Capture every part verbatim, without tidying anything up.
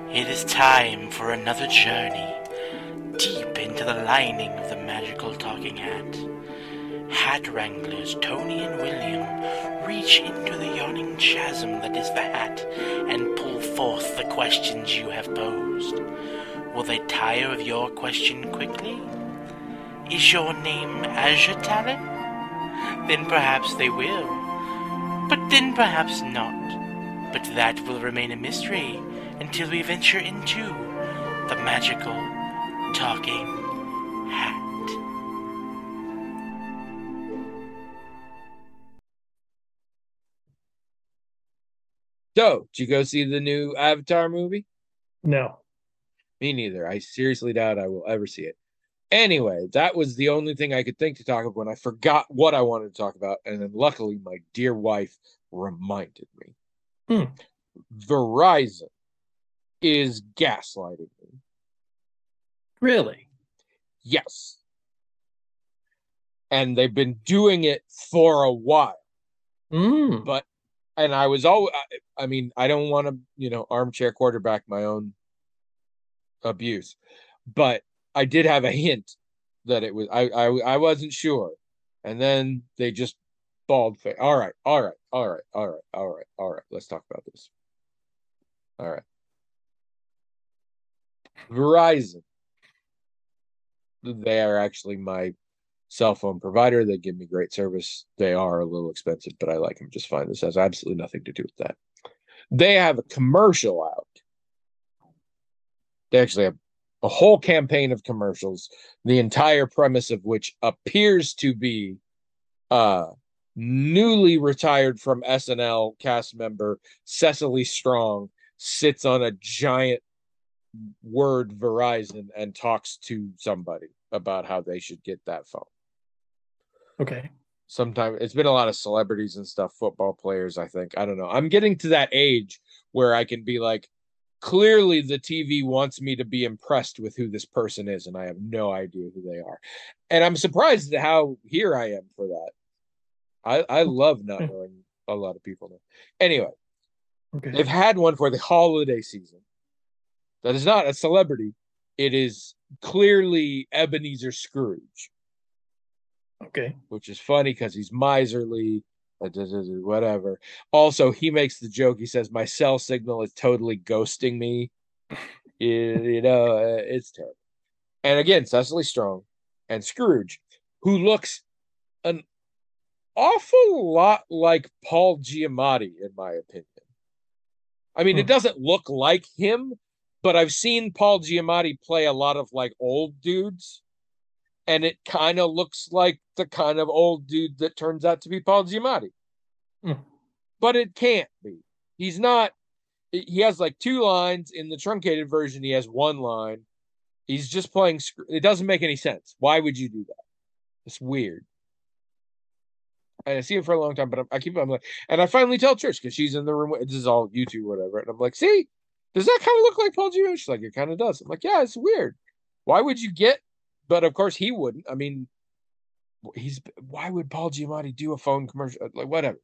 It is time for another journey deep into the lining of the magical talking hat. Hat wranglers Tony and William reach into the yawning chasm that is the hat and pull forth the questions you have posed. Will they tire of your question quickly? Is your name Azure Talon? Then perhaps they will, but then perhaps not. But that will remain a mystery until we venture into the magical talking hat. So, did you go see the new Avatar movie? No. Me neither. I seriously doubt I will ever see it. Anyway, that was the only thing I could think to talk about when I forgot what I wanted to talk about. And then luckily, my dear wife reminded me. Hmm. Verizon is gaslighting me. Really? Yes. And they've been doing it for a while. Mm. But, and I was always, I mean, I don't want to, you know, armchair quarterback my own abuse, but I did have a hint that it was, I, I, I wasn't sure. And then they just bald face. All right, all right, all right, all right, all right, all right. Let's talk about this. All right. Verizon. They are actually my cell phone provider. They give me great service. They are a little expensive, but I like them just fine. This has absolutely nothing to do with that. They have a commercial out. They actually have a whole campaign of commercials, the entire premise of which appears to be uh newly retired from S N L cast member Cecily Strong sits on a giant word Verizon and talks to somebody about how they should get that phone. Okay. Sometimes it's been a lot of celebrities and stuff, football players, I think. I don't know. I'm getting to that age where I can be like, clearly the T V wants me to be impressed with who this person is, and I have no idea who they are. And I'm surprised at how here I am for that. I, I love not knowing a lot of people now. Anyway, okay. They've had one for the holiday season. That is not a celebrity. It is clearly Ebenezer Scrooge. Okay. Which is funny because he's miserly, whatever. Also, he makes the joke. He says, "My cell signal is totally ghosting me." You know, it's terrible. And again, Cecily Strong and Scrooge, who looks an awful lot like Paul Giamatti, in my opinion. I mean, Hmm. it doesn't look like him, but I've seen Paul Giamatti play a lot of like old dudes, and it kind of looks like the kind of old dude that turns out to be Paul Giamatti. Hmm. But it can't be. He's not. He has like two lines. In the truncated version, he has one line. He's just playing. It doesn't make any sense. Why would you do that? It's weird. And I see him for a long time, but I keep. I'm like, and I finally tell Trish because she's in the room. This is all YouTube, whatever. And I'm like, see, does that kind of look like Paul Giamatti? She's like, it kind of does. I'm like, yeah, it's weird. Why would you get? But of course, he wouldn't. I mean, he's. Why would Paul Giamatti do a phone commercial? Like, whatever.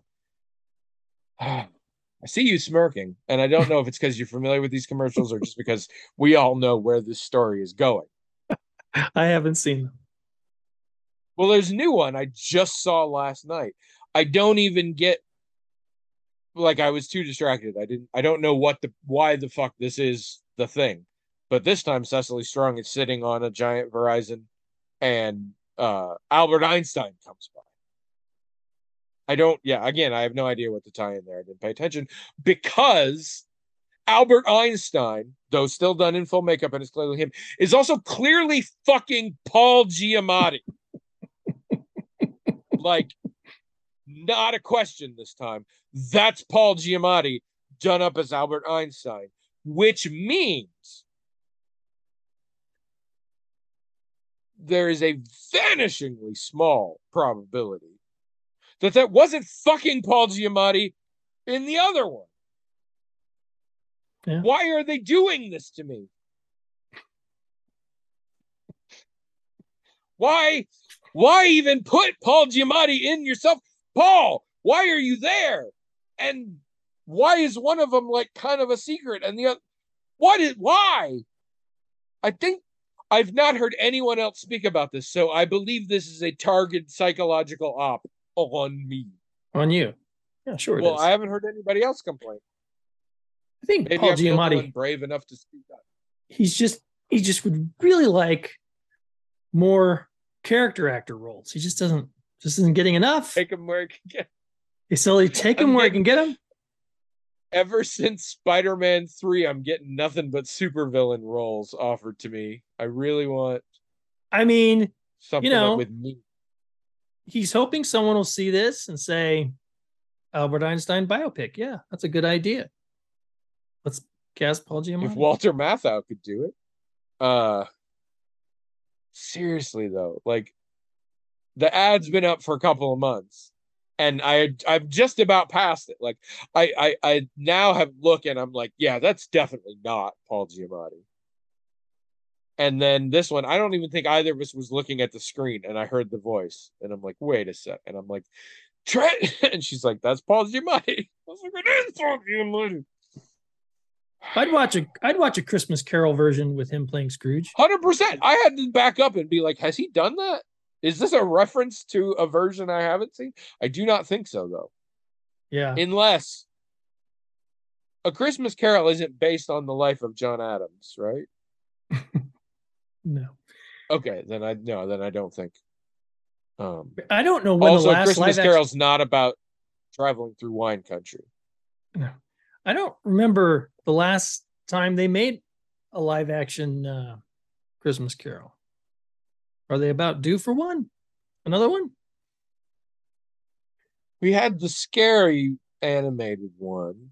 I see you smirking, and I don't know if it's because you're familiar with these commercials or just because we all know where this story is going. I haven't seen them. Well, there's a new one I just saw last night. I don't even get like I was too distracted. I didn't I don't know what the why the fuck this is the thing. But this time Cecily Strong is sitting on a giant Verizon and uh Albert Einstein comes by. I don't yeah, again, I have no idea what to tie in there. I didn't pay attention because Albert Einstein, though still done in full makeup and it's clearly him, is also clearly fucking Paul Giamatti. Like, not a question this time. That's Paul Giamatti done up as Albert Einstein, which means there is a vanishingly small probability that that wasn't fucking Paul Giamatti in the other one. Yeah. Why are they doing this to me? Why, why even put Paul Giamatti in yourself? Paul, why are you there? And why is one of them like kind of a secret and the other? What is why? I think I've not heard anyone else speak about this, so I believe this is a targeted psychological op on me. On you. Yeah, sure it Well, is. I haven't heard anybody else complain. I think Maybe Paul I'm the only Giamatti, one brave enough to speak up. he's just he just would really like more character actor roles. He just doesn't just isn't getting enough. Take him where he can get. So he take him I'm where he getting- can get him. Ever since Spider-Man three, I'm getting nothing but supervillain roles offered to me. I really want I mean, something You know, up with me. he's hoping someone will see this and say, Albert Einstein biopic. Yeah, that's a good idea. Let's cast Paul Giamatti. If Walter Matthau could do it. Uh seriously though, like the ad's been up for a couple of months and I I'm just about past it. Like I I I now have look and I'm like, yeah, that's definitely not Paul Giamatti. And then this one, I don't even think either of us was looking at the screen and I heard the voice and I'm like, wait a sec. And I'm like, Trent, and she's like, that's Paul Giamatti. I was like, it is Paul Giamatti. I'd watch a I'd watch a Christmas Carol version with him playing Scrooge. one hundred percent. I had to back up and be like, has he done that? Is this a reference to a version I haven't seen? I do not think so, though. Yeah. Unless A Christmas Carol isn't based on the life of John Adams, right? No. Okay, then I no, then I don't think. Um, I don't know when also, the last Christmas live Carol's not about traveling through wine country. action. No. I don't remember the last time they made a live action uh, Christmas Carol. Are they about due for one? Another one? We had the scary animated one.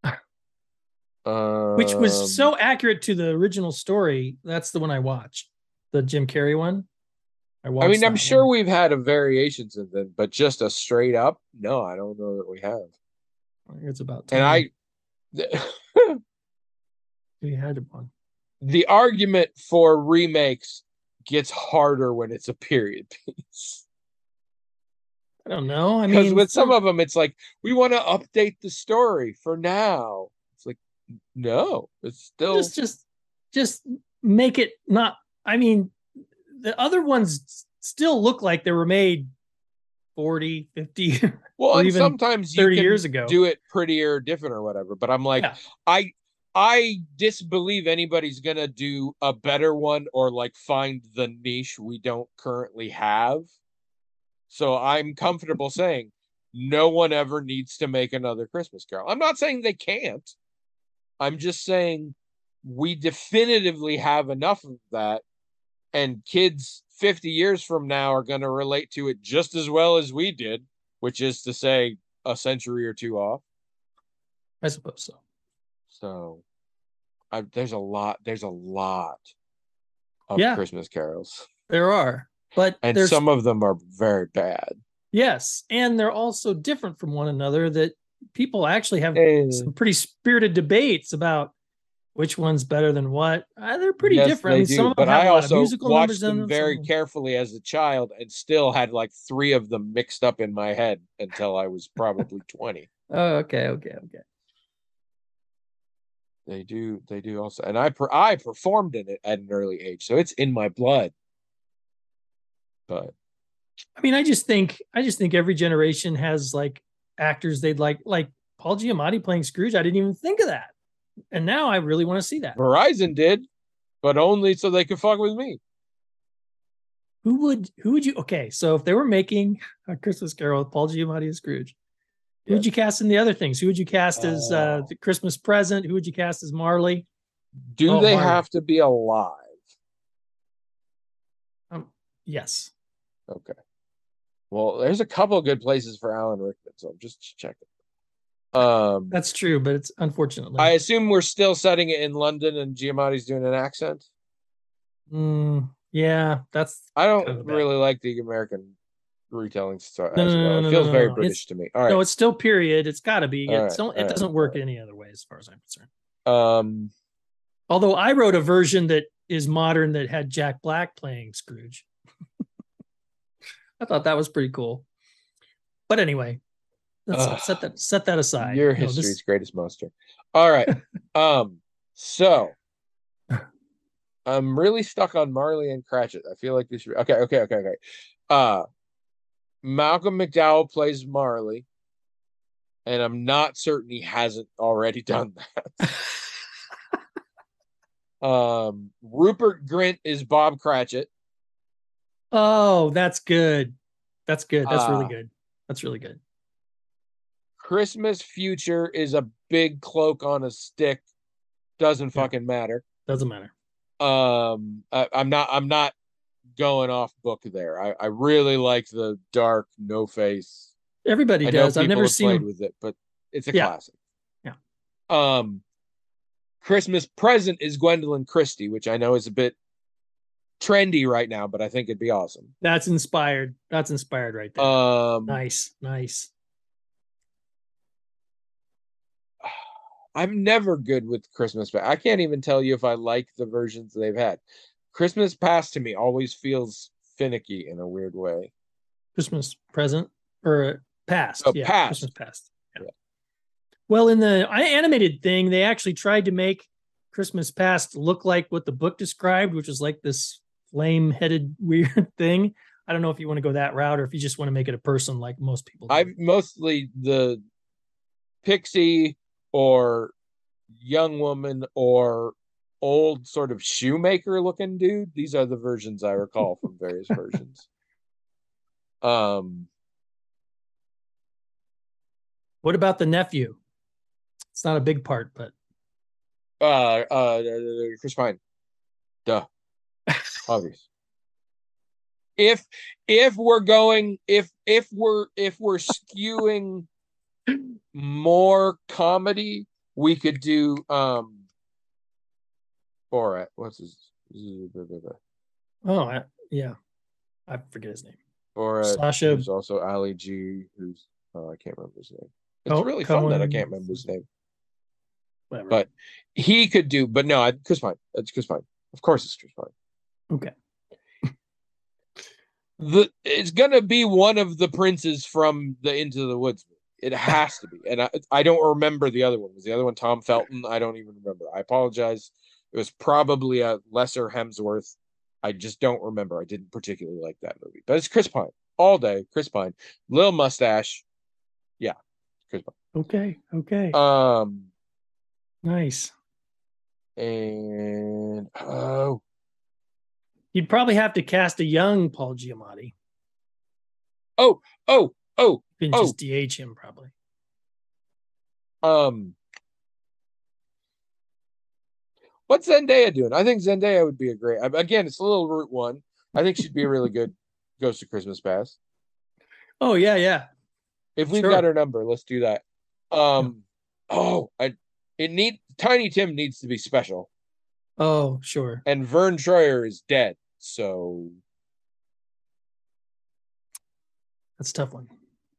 Um, Which was so accurate to the original story. That's the one I watched. The Jim Carrey one. I watched I mean, I'm that sure one. we've had a variations of them, but just a straight up, no, I don't know that we have. I think it's about And time I, we had one. the argument for remakes gets harder when it's a period piece. I don't know. I Because mean, with some of them, it's like, we want to update the story for now. It's like, no, it's still. just just just make it not. I mean, the other ones still look like they were made forty, fifty. Well, or and even sometimes you thirty can years ago. do it prettier, different, or whatever. But I'm like, Yeah. I I disbelieve anybody's gonna do a better one or like find the niche we don't currently have. So I'm comfortable saying no one ever needs to make another Christmas Carol. I'm not saying they can't. I'm just saying we definitively have enough of that, and kids fifty years from now are going to relate to it just as well as we did, which is to say a century or two off. I suppose so. So I, there's a lot, there's a lot of Yeah. Christmas carols, There are, but and there's some of them are very bad. yes, and they're also different from one another. That people actually have Eh, some pretty spirited debates about which one's better than what. Uh, they're pretty yes, different. I they mean, do, some of them but have I a lot of also musical watched numbers in them them. very some- carefully as a child and still had like three of them mixed up in my head until I was probably twenty. Oh, okay, okay, okay. They do, they do also, and I per, I performed in it at an early age, so it's in my blood. But I mean, I just think I just think every generation has like actors they'd like, like Paul Giamatti playing Scrooge. I didn't even think of that, and now I really want to see that. Verizon did, but only so they could fuck with me. Who would who would you? Okay, so if they were making a Christmas Carol with Paul Giamatti and Scrooge, who would Yes. you cast in the other things? Who would you cast as uh, Oh. the Christmas present? Who would you cast as Marley? Do Oh, they Marty. have to be alive? Um, yes. Okay. Well, there's a couple of good places for Alan Rickman, so I'm just checking. Um, That's true, but it's unfortunately. I assume we're still setting it in London, and Giamatti's doing an accent. Mm, yeah, that's I don't Kind of bad. really like the American retelling style No, as no, no, well. no, It feels no, very no. British It's- to me. All right. no, it's still period. It's got to be. All It's right, don't, all it doesn't right, work all any other way, as far as I'm concerned. Um, Although I wrote a version that is modern that had Jack Black playing Scrooge. I thought that was pretty cool. But anyway, let's Ugh. set that set that aside. your No, this- history's greatest monster. All right. um, So I'm really stuck on Marley and Cratchit. I feel like this should be okay, okay, okay, okay. Uh Malcolm McDowell plays Marley, and I'm not certain he hasn't already done that. um Rupert Grint is Bob Cratchit. Oh, that's good. That's good. That's really Uh good. That's really good. Christmas Future is a big cloak on a stick. Doesn't Yeah. fucking matter. Doesn't matter. Um I, I'm not I'm not going off book there. I, I really like the dark, no face. Everybody I know does. I've people never have seen played him. with it, but it's a Yeah. classic. Yeah. Um Christmas Present is Gwendolyn Christie, which I know is a bit trendy right now, but I think it'd be awesome. That's inspired. That's inspired right there. Um Nice. Nice. I'm never good with Christmas, but I can't even tell you if I like the versions they've had. Christmas Past to me always feels finicky in a weird way. Christmas present or past. Oh, Yeah. Past. Christmas past. Yeah. Yeah. Well, in the animated thing, they actually tried to make Christmas past look like what the book described, which was like this flame headed weird thing. I don't know if you want to go that route or if you just want to make it a person like most people do. I've mostly the pixie or young woman or old sort of shoemaker looking dude. These are the versions I recall from various versions. Um, What about the nephew? It's not a big part, but uh, uh, Chris Pine. Duh. Obvious. If if we're going if if we're if we're skewing more comedy, we could do um Borat. What's his oh I, yeah, I forget his name. Borat? Sasha. Who's also Ali G. Who's oh, I can't remember his name. It's Oh, really fun that I Cohen. can't remember his name. Whatever. But he could do. But no, I, Chris Pine. It's Chris Pine. Of course, it's Chris Pine. Okay. The it's gonna be one of the princes from the Into the Woods movie. It has to be, and I I don't remember the other one. Was the other one Tom Felton? I don't even remember. I apologize. It was probably a lesser Hemsworth. I just don't remember. I didn't particularly like that movie, but it's Chris Pine all day. Chris Pine, little mustache, yeah, Chris Pine. Okay. Okay. Um, nice. and oh, You'd probably have to cast a young Paul Giamatti. oh, oh, oh, You can oh. just D H him probably. Um, what's Zendaya doing? I think Zendaya would be a great. Again, it's a little Route One. I think she'd be a really good Ghost of Christmas Past. Oh yeah, yeah. If we've Sure. got her number, let's do that. Um, oh, I it need Tiny Tim needs to be special, Oh, sure. and Vern Troyer is dead, so That's a tough one.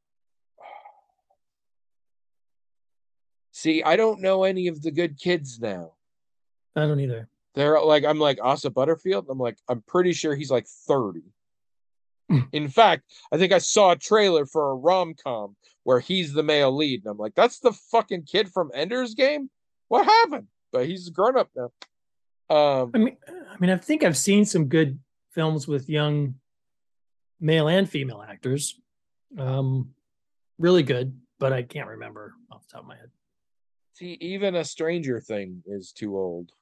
see, I don't know any of the good kids now. I don't either. They're like, I'm like Asa Butterfield. I'm like, I'm pretty sure he's like thirty. In fact, I think I saw a trailer for a rom-com where he's the male lead, and I'm like, that's the fucking kid from Ender's Game. What happened? But he's grown up now. Um, I mean, I mean, I think I've seen some good films with young male and female actors. Um, really good, but I can't remember off the top of my head. see, even A Stranger Thing is too old.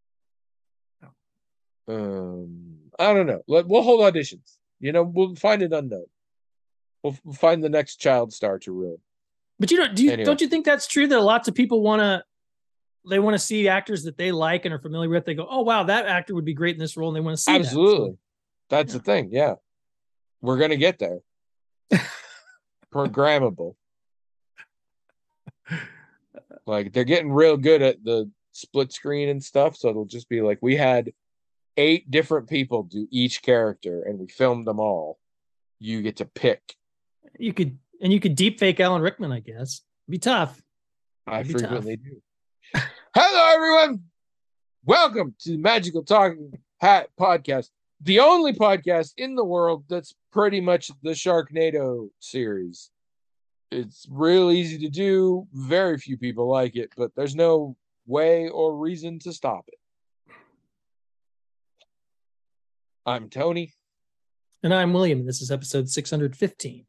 Um, I don't know. Let, we'll hold auditions. You know, we'll find an unknown. We'll, we'll find the next child star to ruin. But you don't do you Anyway. don't you think that's true that lots of people want to they want to see actors that they like and are familiar with? They go, oh wow, that actor would be great in this role, and they want to see Absolutely. that. So, That's yeah. the thing. Yeah. We're going to get there. Programmable. Like, they're getting real good at the split screen and stuff. So it'll just be like, we had eight different people do each character and we filmed them all. You get to pick. you could and you could deep fake Alan Rickman, I guess. It'd be tough. I It'd be frequently do. Hello, everyone. Welcome to the Magical Talking Hat podcast, the only podcast in the world that's pretty much the Sharknado series. It's real easy to do. Very few people like it, but there's no way or reason to stop it. I'm Tony. And I'm William. This is episode six hundred fifteen.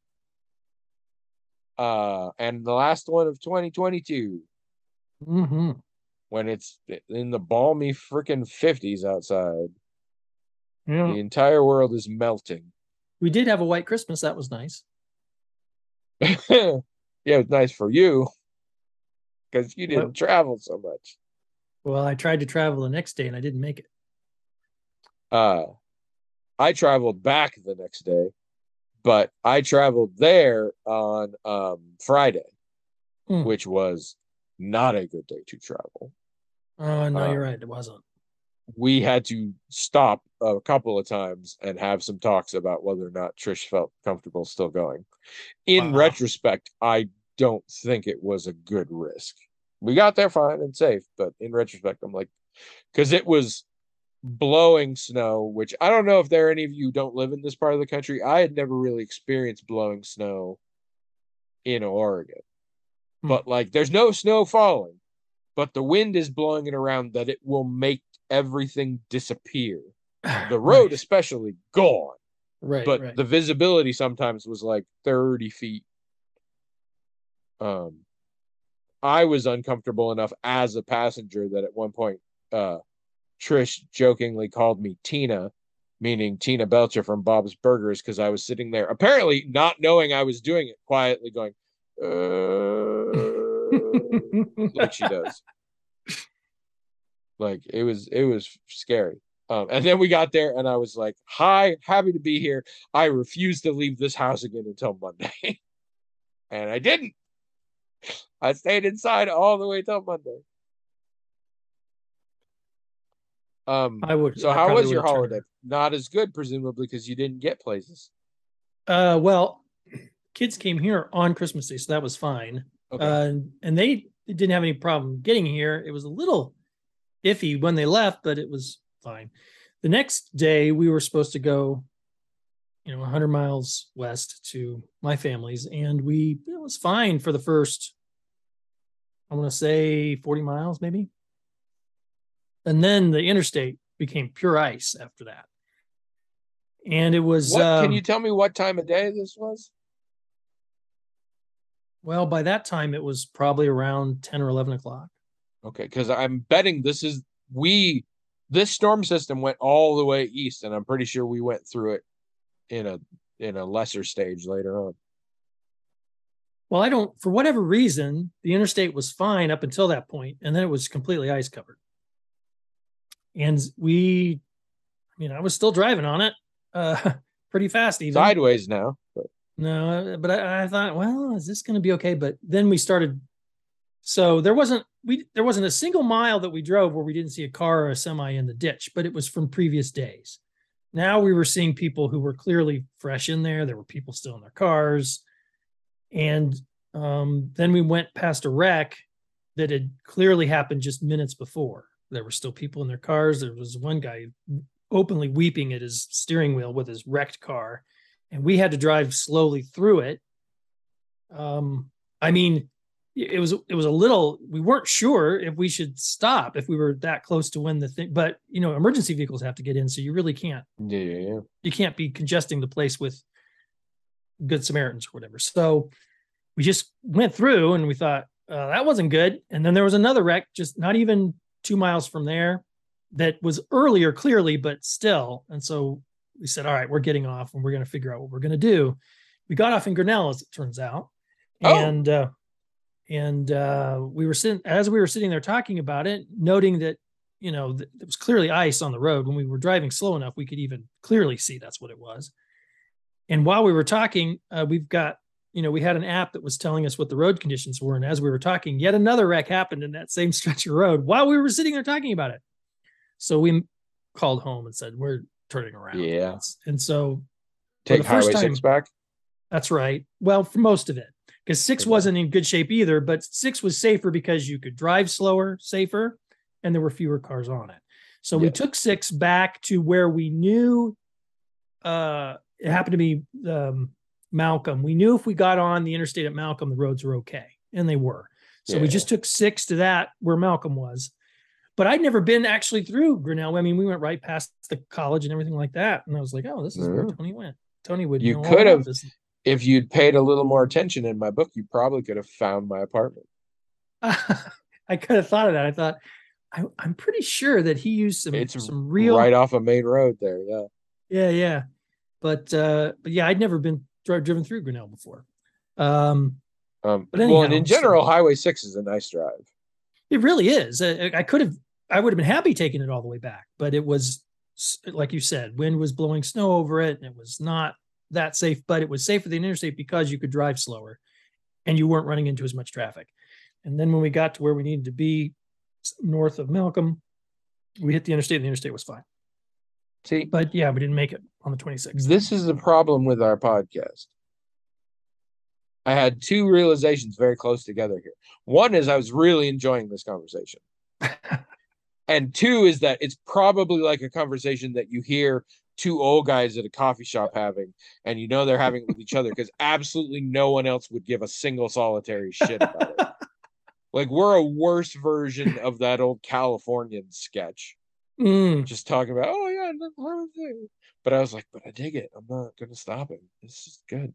Uh, and the last one of twenty twenty-two. Mm-hmm. When it's in the balmy freaking fifties outside. Yeah. The entire world is melting. We did have a white Christmas. That was nice. Yeah, it was nice for you because you didn't Well, travel so much. Well, I tried to travel the next day and I didn't make it. Uh, I traveled back the next day, but I traveled there on um, Friday, Hmm. which was not a good day to travel. Oh, no, Um, you're right. It wasn't. We had to stop a couple of times and have some talks about whether or not Trish felt comfortable still going. In Wow. retrospect, I don't think it was a good risk. We got there fine and safe, but in retrospect, I'm like, because it was blowing snow, which I don't know if there are any of you who don't live in this part of the country. I had never really experienced blowing snow in Oregon. Hmm. But like, there's no snow falling, but the wind is blowing it around that it will make everything disappear. The road Right. especially gone, Right. but right. the visibility sometimes was like thirty feet. Um, I was uncomfortable enough as a passenger that at one point, uh, Trish jokingly called me Tina, meaning Tina Belcher from Bob's Burgers, because I was sitting there, apparently not knowing I was doing it, quietly going, uh, like she does. Like it was, it was scary. Um, and then we got there, and I was like, "Hi, happy to be here. I refuse to leave this house again until Monday," and I didn't. I stayed inside all the way till Monday. Um, I would. so I how probably was your would have turned holiday? Not as good, presumably, because you didn't get places. Uh, well, kids came here on Christmas Day, so that was fine. Okay. Uh, and they didn't have any problem getting here. It was a little iffy when they left, but it was fine. The next day, we were supposed to go, you know, one hundred miles west to my family's, and we it was fine for the first, I want to say forty miles, maybe. And then the interstate became pure ice after that. And it was What um, can you tell me what time of day this was? well, by that time it was probably around ten or eleven o'clock. Okay, because I'm betting this is we this storm system went all the way east, and I'm pretty sure we went through it in a in a lesser stage later on. Well, I don't, for whatever reason, the interstate was fine up until that point, and then it was completely ice covered. And we, I mean, I was still driving on it, uh, pretty fast even. Sideways now, but No, but I, I thought, well, is this going to be okay? But then we started. So there wasn't we there wasn't a single mile that we drove where we didn't see a car or a semi in the ditch, but it was from previous days. Now we were seeing people who were clearly fresh in there. There were people still in their cars, and um, then we went past a wreck that had clearly happened just minutes before. There were still people in their cars. There was one guy openly weeping at his steering wheel with his wrecked car, and we had to drive slowly through it. Um, I mean, it was it was a little. We weren't sure if we should stop if we were that close to when the thing. But you know, emergency vehicles have to get in, so you really can't. yeah, yeah, yeah. You can't be congesting the place with Good Samaritans or whatever. So we just went through, and we thought uh, that wasn't good. And then there was another wreck, just not even two miles from there, that was earlier, clearly, but still. And so we said, all right, we're getting off, and we're going to figure out what we're going to do. We got off in Grinnell, as it turns out, Oh. and uh, and uh, we were sitting as we were sitting there talking about it, noting that you know th- there was clearly ice on the road. When we were driving slow enough, we could even clearly see that's what it was. And while we were talking, uh, we've got you know we had an app that was telling us what the road conditions were. And as we were talking, yet another wreck happened in that same stretch of road while we were sitting there talking about it. So we called home and said, we're turning around. Yeah. And so Take the first Highway time- six back. that's right. Well, for most of it, because six Okay. wasn't in good shape either, but six was safer because you could drive slower, safer, and there were fewer cars on it. So we Yeah. took six back to where we knew uh, it happened to be um, Malcolm. We knew if we got on the interstate at Malcolm, the roads were okay, and they were. So Yeah. we just took six to that where Malcolm was. But I'd never been actually through Grinnell. I mean, we went right past the college and everything like that. And I was like, oh, this is where Mhm. Tony went. Tony would You know all could about have, this. if you'd paid a little more attention in my book, you probably could have found my apartment. I kind of thought of that. I thought, I, I'm pretty sure that he used some, It's some real. right off a main road there. Yeah. Yeah, yeah. But, uh, but yeah, I'd never been dri- driven through Grinnell before. Um, Um, But well, and anyhow, in general, Highway six is a nice drive. It really is. I, I could have, I would have been happy taking it all the way back, but it was, like you said, wind was blowing snow over it, and it was not that safe. But it was safer than interstate because you could drive slower, and you weren't running into as much traffic. And then when we got to where we needed to be, north of Malcolm, we hit the interstate, and the interstate was fine. See, but yeah, we didn't make it on the twenty-sixth. This is the problem with our podcast. I had two realizations very close together here. One is I was really enjoying this conversation. And two is that it's probably like a conversation that you hear two old guys at a coffee shop having, and you know they're having it with each other because absolutely no one else would give a single solitary shit about it. Like, we're a worse version of that old Californian sketch. Mm. Just talking about, oh yeah, but I was like, but I dig it. I'm not gonna stop it. This is good.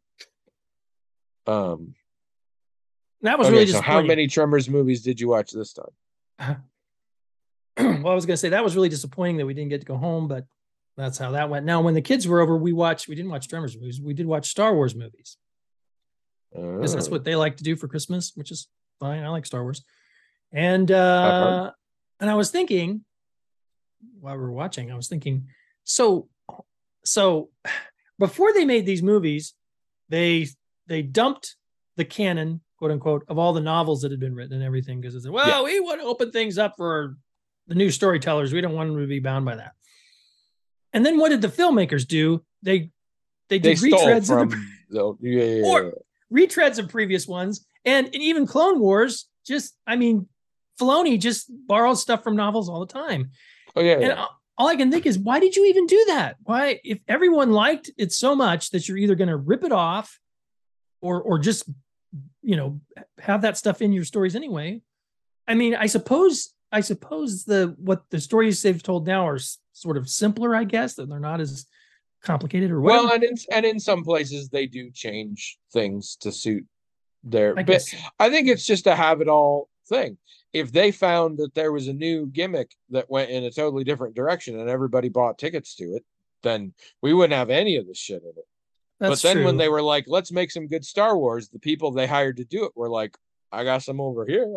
Um, that was okay, really so how many Tremors movies did you watch this time? Well, I was gonna say that was really disappointing that we didn't get to go home, but that's how that went. Now, when the kids were over, we watched. We didn't watch Tremors movies. We did watch Star Wars movies because Oh. that's what they like to do for Christmas, which is fine. I like Star Wars, and uh, and I was thinking while we were watching, I was thinking, so, so before they made these movies, they they dumped the canon, quote unquote, of all the novels that had been written and everything because it's well, yeah. we want to open things up for the new storytellers. We don't want them to be bound by that. And then what did the filmmakers do? They they did they retreads from of the, the yeah, yeah, or yeah. retreads of previous ones, and, and even Clone Wars. Just, I mean, Filoni just borrows stuff from novels all the time. Oh yeah, and yeah. all I can think is, why did you even do that? Why, if everyone liked it so much that you're either going to rip it off, or or just, you know, have that stuff in your stories anyway? I mean, I suppose. I suppose the what the stories they've told now are s- sort of simpler, I guess, that they're not as complicated or whatever. Well, and in, and in some places they do change things to suit their. I but guess. I think it's just a have it all thing. If they found that there was a new gimmick that went in a totally different direction and everybody bought tickets to it, then we wouldn't have any of this shit in it. That's but then true. when they were like, let's make some good Star Wars, the people they hired to do it were like, I got some over here.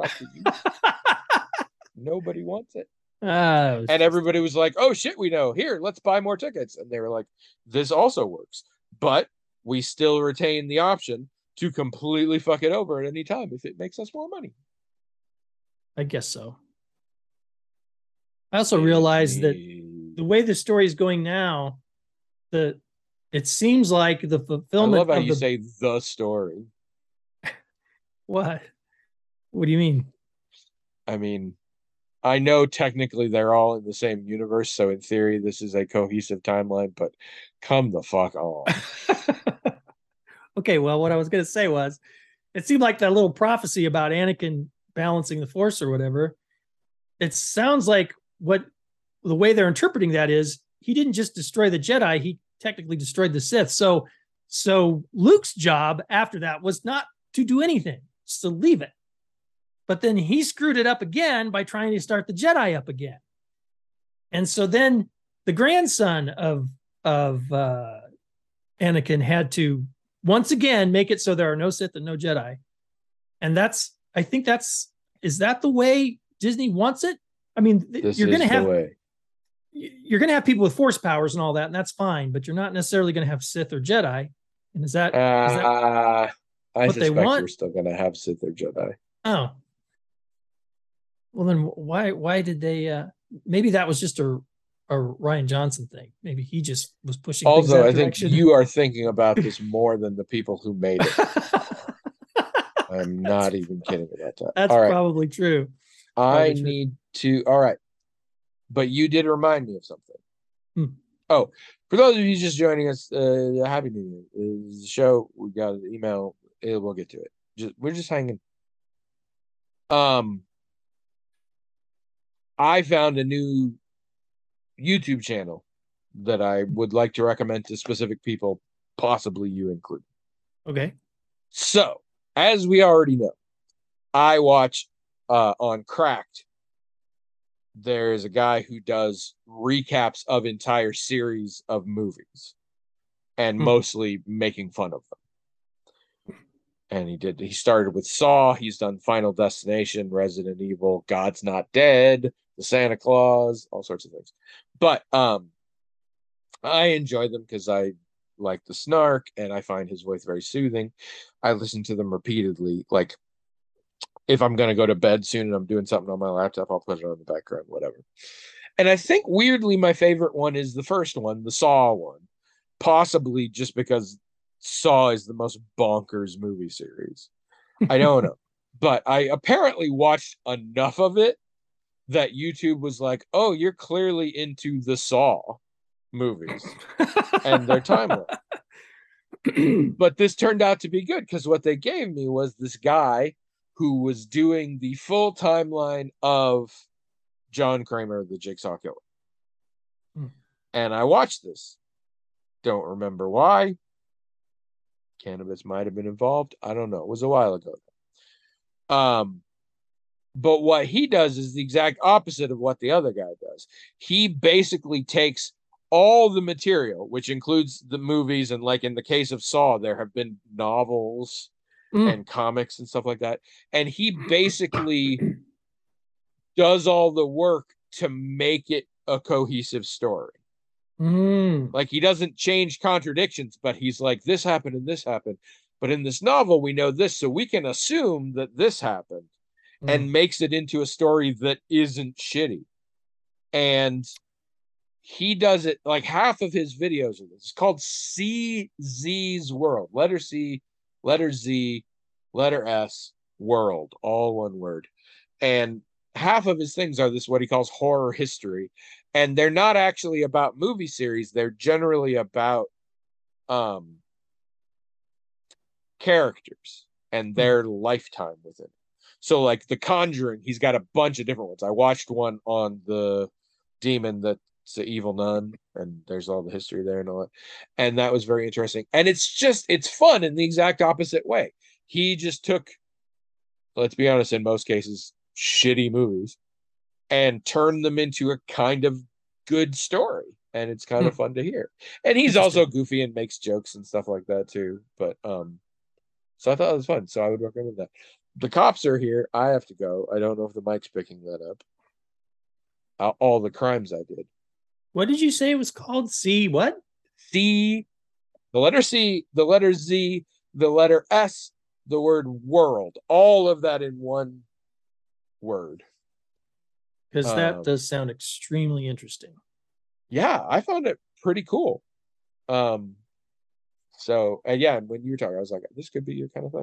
Nobody wants it. Uh, and everybody was like, oh shit, we know. Here, let's buy more tickets. And they were like, this also works. But we still retain the option to completely fuck it over at any time if it makes us more money. I guess so. I also realized that the way the story is going now, the it seems like the fulfillment. I love how of you the, say the story. What? What do you mean? I mean, I know technically they're all in the same universe, so in theory this is a cohesive timeline, but come the fuck on. Okay, well, what I was going to say was, it seemed like that little prophecy about Anakin balancing the Force or whatever. It sounds like what the way they're interpreting that is, he didn't just destroy the Jedi, he technically destroyed the Sith. So, so Luke's job after that was not to do anything, just to leave it. But then he screwed it up again by trying to start the Jedi up again. And so then the grandson of, of uh, Anakin had to once again make it so there are no Sith and no Jedi. And that's, I think that's, is that the way Disney wants it? I mean, this you're going to have, way. you're going to have people with Force powers and all that, and that's fine, but you're not necessarily going to have Sith or Jedi. And is that, uh, is that I what suspect they want? We're still going to have Sith or Jedi. Oh, well then why, why did they, uh, maybe that was just a, a Ryan Johnson thing. Maybe he just was pushing. Also, I direction. think you are thinking about this more than the people who made it. I'm not even kidding about that. That's all right. probably true. I probably need true. to. All right. But you did remind me of something. Hmm. Oh, for those of you just joining us, uh, Happy New Year. This is the show. We got an email. We'll get to it. Just, we're just hanging. Um, I found a new YouTube channel that I would like to recommend to specific people, possibly you included. Okay. So, as we already know, I watch uh, on Cracked. There's a guy who does recaps of entire series of movies and Hmm. mostly making fun of them. And he did, he started with Saw, he's done Final Destination, Resident Evil, God's Not Dead, The Santa Claus, all sorts of things. But um, I enjoy them because I like the snark and I find his voice very soothing. I listen to them repeatedly. Like, if I'm going to go to bed soon and I'm doing something on my laptop, I'll put it on the background, whatever. And I think weirdly, my favorite one is the first one, the Saw one, possibly just because Saw is the most bonkers movie series. I don't know. But I apparently watched enough of it that YouTube was like, oh, you're clearly into the Saw movies and their timeline. But this turned out to be good because what they gave me was this guy who was doing the full timeline of John Kramer, the Jigsaw Killer. Hmm. And I watched this. Don't remember why. Cannabis might have been involved. I don't know. It was a while ago. Um, but what he does is the exact opposite of what the other guy does. He basically takes all the material, which includes the movies, and like in the case of Saw, there have been novels mm. and comics and stuff like that. And he basically does all the work to make it a cohesive story. Mm. Like, he doesn't change contradictions, but he's like, this happened and this happened. But in this novel, we know this, so we can assume that this happened, mm. and makes it into a story that isn't shitty. And he does it, like, half of his videos are this. It's called C Z's World. Letter C, letter Z, letter S, world, all one word. And half of his things are this, what he calls horror history. And they're not actually about movie series. They're generally about um, characters and their mm. lifetime with it. So, like, The Conjuring, he's got a bunch of different ones. I watched one on the demon that's the evil nun, and there's all the history there and all that. And that was very interesting. And it's just, it's fun in the exact opposite way. He just took, let's be honest, in most cases, shitty movies and turned them into a kind of good story. And it's kind hmm. of fun to hear. And he's also goofy and makes jokes and stuff like that too. But um, so I thought it was fun. So I would recommend that. The cops are here. I have to go. I don't know if the mic's picking that up. Uh, all the crimes I did. What did you say it was called? C what? C, the letter C, the letter Z, the letter S, the word world. All of that in one word. Because that um, does sound extremely interesting. Yeah, I found it pretty cool. Um, so, and yeah, when you were talking, I was like, this could be your kind of thing.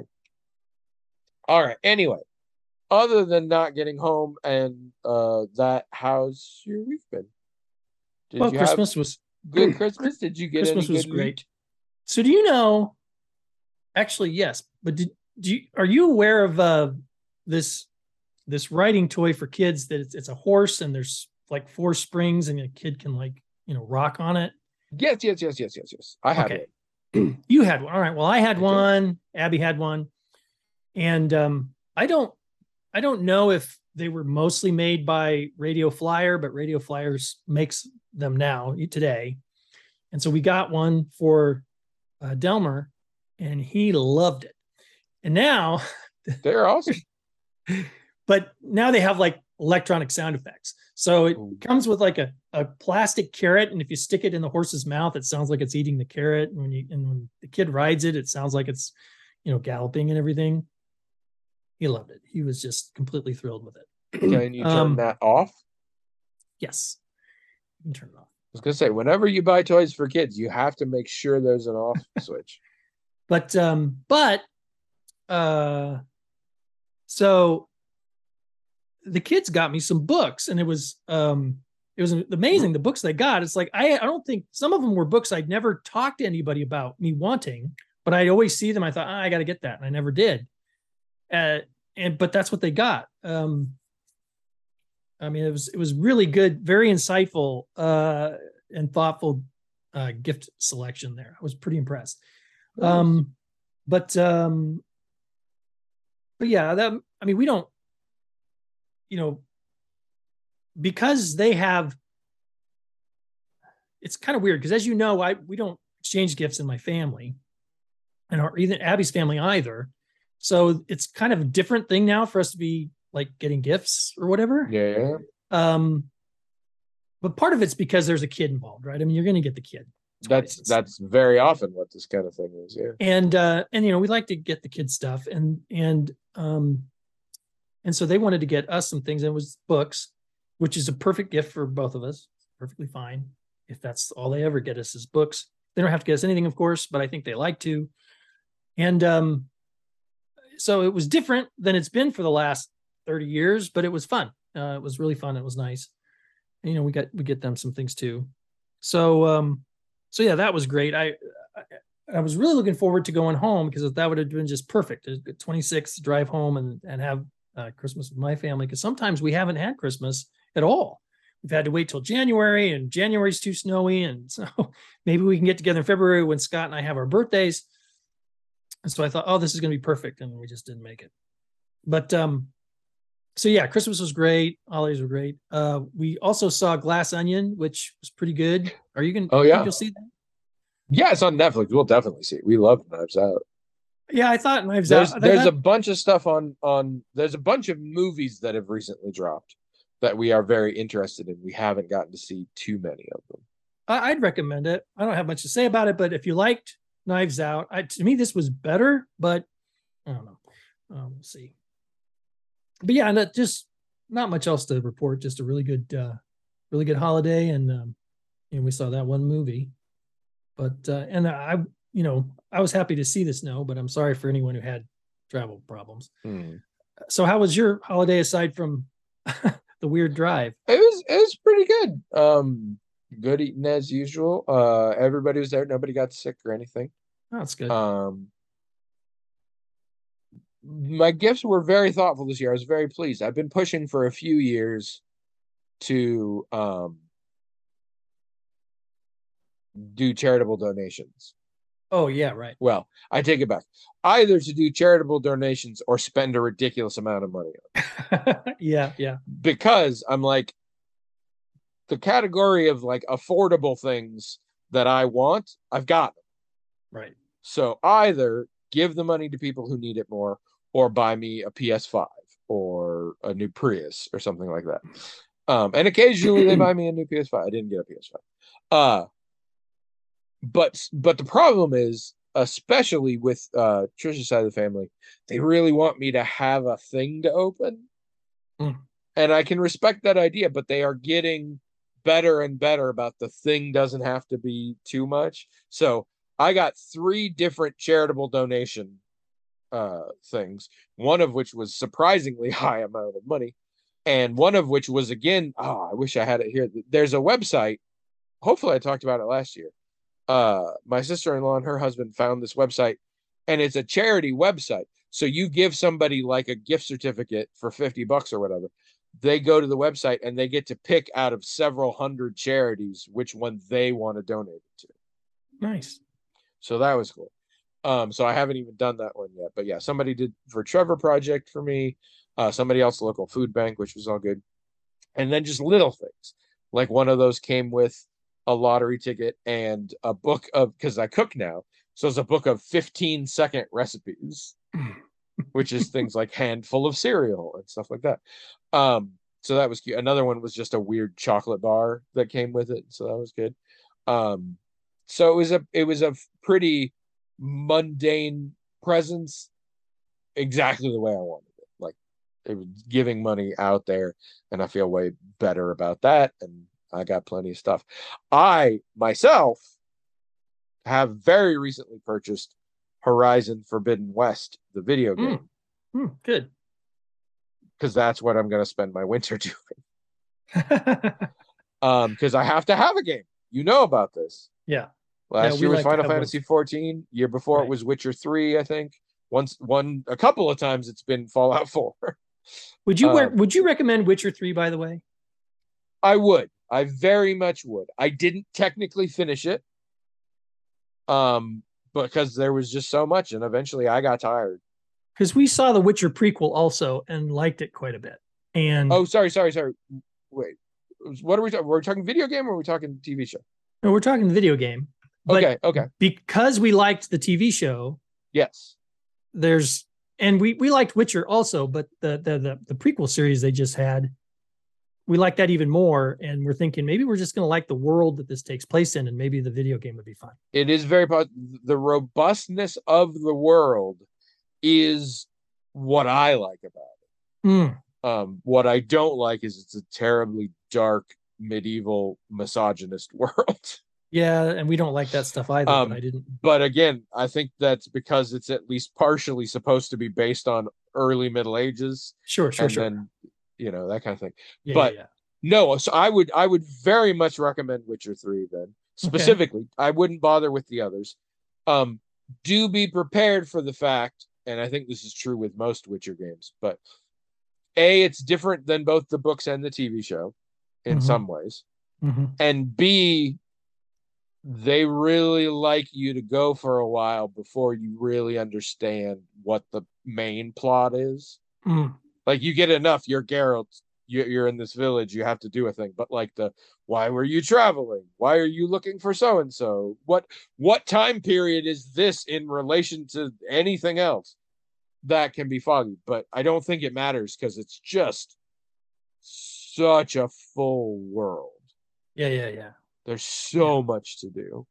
All right. Anyway, other than not getting home and uh, that, how's your week been? Did well, you Christmas have was good. Christmas. Did you get Christmas any was good great. Week? So, do you know? Actually, yes. But did do you, are you aware of uh, this this riding toy for kids that it's, it's a horse and there's like four springs and a kid can like you know rock on it? Yes, yes, yes, yes, yes, yes. I had okay. one. You had one. All right. Well, I had okay. one. Abby had one, and um, I don't. I don't know if they were mostly made by Radio Flyer, but Radio Flyers makes them now today. And so we got one for uh, Delmer, and he loved it. And now they're awesome. But now they have like electronic sound effects. So it Ooh. comes with like a, a plastic carrot, and if you stick it in the horse's mouth, it sounds like it's eating the carrot. And when you and when the kid rides it, it sounds like it's you know galloping and everything. He loved it. He was just completely thrilled with it. Can you turn um, that off? Yes. You can turn it off. I was going to say, whenever you buy toys for kids, you have to make sure there's an off switch. But, um, but, uh, so the kids got me some books, and it was, um, it was amazing. The books they got, it's like, I, I don't think some of them were books I'd never talked to anybody about me wanting, but I'd always see them. I thought, oh, I got to get that. And I never did. Uh, and but that's what they got. Um, I mean, it was it was really good, very insightful uh, and thoughtful uh, gift selection there. I was pretty impressed. Nice. Um, but um, but yeah, that I mean, we don't, you know, because they have. It's kind of weird because, as you know, I we don't exchange gifts in my family, and or even Abby's family either. So it's kind of a different thing now for us to be like getting gifts or whatever. Yeah. Um, but part of it's because there's a kid involved, right? I mean, you're going to get the kid. That's that's very often what this kind of thing is. Yeah. And uh, and you know, we like to get the kid stuff, and and um, and so they wanted to get us some things, and it was books, which is a perfect gift for both of us. Perfectly fine if that's all they ever get us is books. They don't have to get us anything, of course, but I think they like to. And um, so it was different than it's been for the last thirty years, but it was fun. Uh, it was really fun. It was nice. And, you know, we got, we get them some things too. So, um, so yeah, that was great. I, I, I was really looking forward to going home because that would have been just perfect. twenty-six drive home and, and have uh, Christmas with my family. Cause sometimes we haven't had Christmas at all. We've had to wait till January, and January's too snowy. And so maybe we can get together in February when Scott and I have our birthdays. And so I thought, oh, this is going to be perfect. And we just didn't make it. But, um, so yeah, Christmas was great. Holidays were great. Uh, we also saw Glass Onion, which was pretty good. Are you going to, oh, yeah. you'll see that? Yeah, it's on Netflix. We'll definitely see it. We love Knives Out. Yeah, I thought Knives there's, Out. There's thought, a bunch of stuff on, on, there's a bunch of movies that have recently dropped that we are very interested in. We haven't gotten to see too many of them. I'd recommend it. I don't have much to say about it, but if you liked Knives Out, I, to me, this was better, but I don't know. Um, we'll see. But yeah, that just not much else to report. Just a really good, uh, really good holiday. And, um, and we saw that one movie, but, uh, and I, you know, I was happy to see the snow, but I'm sorry for anyone who had travel problems. Hmm. So how was your holiday aside from the weird drive? It was it was pretty good. Um, good eating as usual. Uh, everybody was there. Nobody got sick or anything. Oh, that's good. Um, my gifts were very thoughtful this year. I was very pleased. I've been pushing for a few years to um do charitable donations. Oh yeah, right. Well, I take it back. Either to do charitable donations or spend a ridiculous amount of money on it. yeah, yeah. Because I'm like, the category of like affordable things that I want, I've got them. Right. So either give the money to people who need it more, or buy me a P S five or a new Prius or something like that. Um, and occasionally they buy me a new P S five. I didn't get a P S five. Uh, but but the problem is, especially with uh, Trisha's side of the family, they really want me to have a thing to open. Mm. And I can respect that idea, but they are getting better and better about the thing doesn't have to be too much. So I got three different charitable donation uh, things, one of which was surprisingly high amount of money, and one of which was, again, oh, I wish I had it here. There's a website. Hopefully I talked about it last year. Uh, my sister-in-law and her husband found this website, and it's a charity website. So you give somebody like a gift certificate for fifty bucks or whatever. They go to the website and they get to pick out of several hundred charities which one they want to donate it to. Nice. So that was cool. Um, so I haven't even done that one yet. But yeah, somebody did for Trevor Project for me. Uh, somebody else, local food bank, which was all good. And then just little things. Like one of those came with a lottery ticket and a book of, because I cook now. So it's a book of fifteen second recipes, which is things like handful of cereal and stuff like that. Um, so that was cute. Another one was just a weird chocolate bar that came with it. So that was good. Um, so it was a, it was a pretty mundane presence, exactly the way I wanted it. Like, it was giving money out there, and I feel way better about that. And I got plenty of stuff. I myself have very recently purchased Horizon Forbidden West, the video game. Mm. Mm, good. Because that's what I'm going to spend my winter doing. um, because I have to have a game. You know about this. Yeah. Last yeah, year was like Final Fantasy fourteen. Year before right. it was Witcher three, I think. once one a couple of times it's been Fallout four. Would you Um, would you recommend Witcher three, by the way? I would. I very much would. I didn't technically finish it. Um, because there was just so much, and eventually I got tired. Because we saw the Witcher prequel also and liked it quite a bit. And Oh, sorry, sorry, sorry. Wait. What are we talking? We're we talking video game or are we talking T V show? no, we're talking video game. But Okay, okay. because we liked the T V show, Yes. there's and we we liked Witcher also, but the the the, the prequel series they just had, we like that even more. And we're thinking maybe we're just going to like the world that this takes place in, and maybe the video game would be fun. It is very the robustness of the world is what I like about it. Mm. Um, what I don't like is it's a terribly dark medieval misogynist world. Yeah, and we don't like that stuff either. Um, but I didn't. But again, I think that's because it's at least partially supposed to be based on early Middle Ages. Sure, sure, and sure. then, you know, that kind of thing. Yeah, but yeah, yeah. no, so I would I would very much recommend Witcher three then. Specifically, okay. I wouldn't bother with the others. Um, do be prepared for the fact, and I think this is true with most Witcher games, but A, it's different than both the books and the T V show in mm-hmm. some ways. Mm-hmm. And B, they really like you to go for a while before you really understand what the main plot is. Mm. Like, you get enough, you're Geralt, you're in this village, you have to do a thing. But like the, why were you traveling? Why are you looking for so-and-so? What what time period is this in relation to anything else? That can be foggy, but I don't think it matters because it's just such a full world. Yeah, yeah, yeah. There's so yeah. much to do.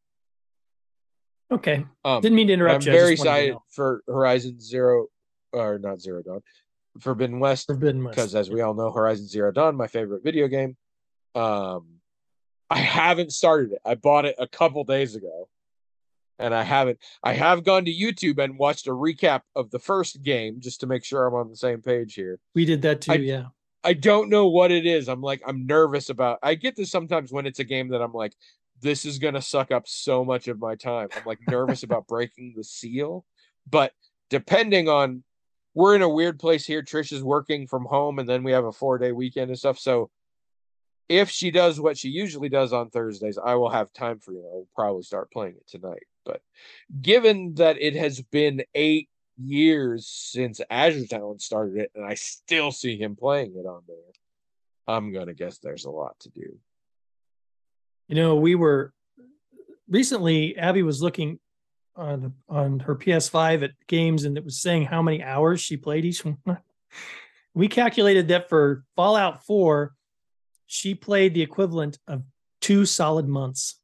Okay. Um, Didn't mean to interrupt I'm you. very excited for Horizon Zero, or not Zero Dawn, Forbidden West. Forbidden West. Because as we all know, Horizon Zero Dawn, my favorite video game. Um, I haven't started it. I bought it a couple days ago. And I haven't. I have gone to YouTube and watched a recap of the first game just to make sure I'm on the same page here. We did that too, I, yeah. I don't know what it is. I'm like, I'm nervous about. I get this sometimes when it's a game that I'm like, this is gonna suck up so much of my time. I'm like nervous about breaking the seal. But depending on, we're in a weird place here. Trish is working from home, and then we have a four day weekend and stuff. So if she does what she usually does on Thursdays, I will have time for you. I'll probably start playing it tonight. But given that it has been eight years since Azure Talon started it, and I still see him playing it on there, I'm going to guess there's a lot to do. You know, we were recently, Abby was looking on, on her P S five at games, and it was saying how many hours she played each one. We calculated that for Fallout four, she played the equivalent of two solid months.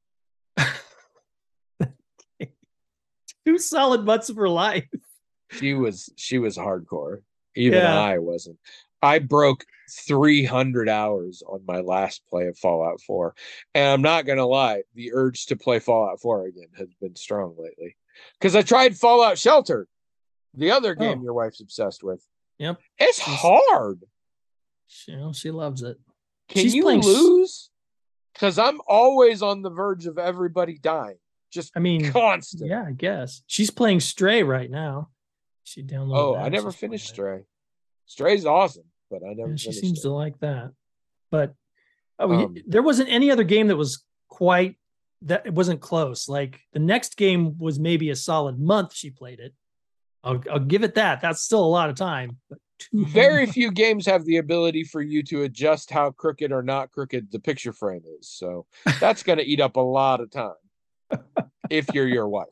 Two solid months of her life. She was she was hardcore. Even yeah. I wasn't. I broke three hundred hours on my last play of Fallout four. And I'm not going to lie, the urge to play Fallout four again has been strong lately. Because I tried Fallout Shelter, the other game oh. your wife's obsessed with. Yep. It's She's, hard. She, you know, she loves it. Can She's you playing... lose? Because I'm always on the verge of everybody dying. Just I mean, constant. Yeah, I guess. She's playing Stray right now. She downloaded Oh, that. I never finished Stray. Stray's awesome, but I never yeah, she finished seems it. to like that. But oh, Um, there wasn't any other game that was quite that it wasn't close. Like the next game was maybe a solid month she played it. I'll, I'll give it that. That's still a lot of time. But two Very few games have the ability for you to adjust how crooked or not crooked the picture frame is. So that's going to eat up a lot of time if you're your wife.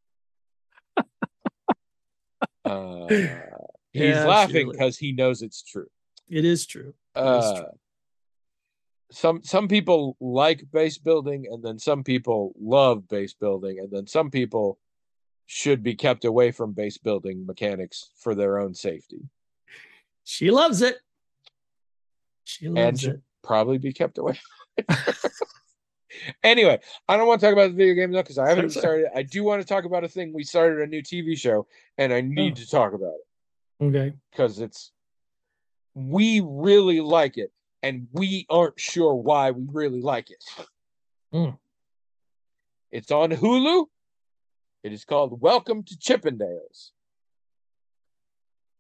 Uh, he's Yeah, laughing surely. because he knows it's true. It is true. It is Uh, true. some some people like base building, and then some people love base building, and then some people should be kept away from base building mechanics for their own safety. She loves it. She And loves should it. probably be kept away. Anyway, I don't want to talk about the video game though, because I haven't even started. I do want to talk about a thing. We started a new T V show, and I need Oh. to talk about it Okay. because it's we really like it, and we aren't sure why we really like it. Mm. It's on Hulu. It is called Welcome to Chippendales.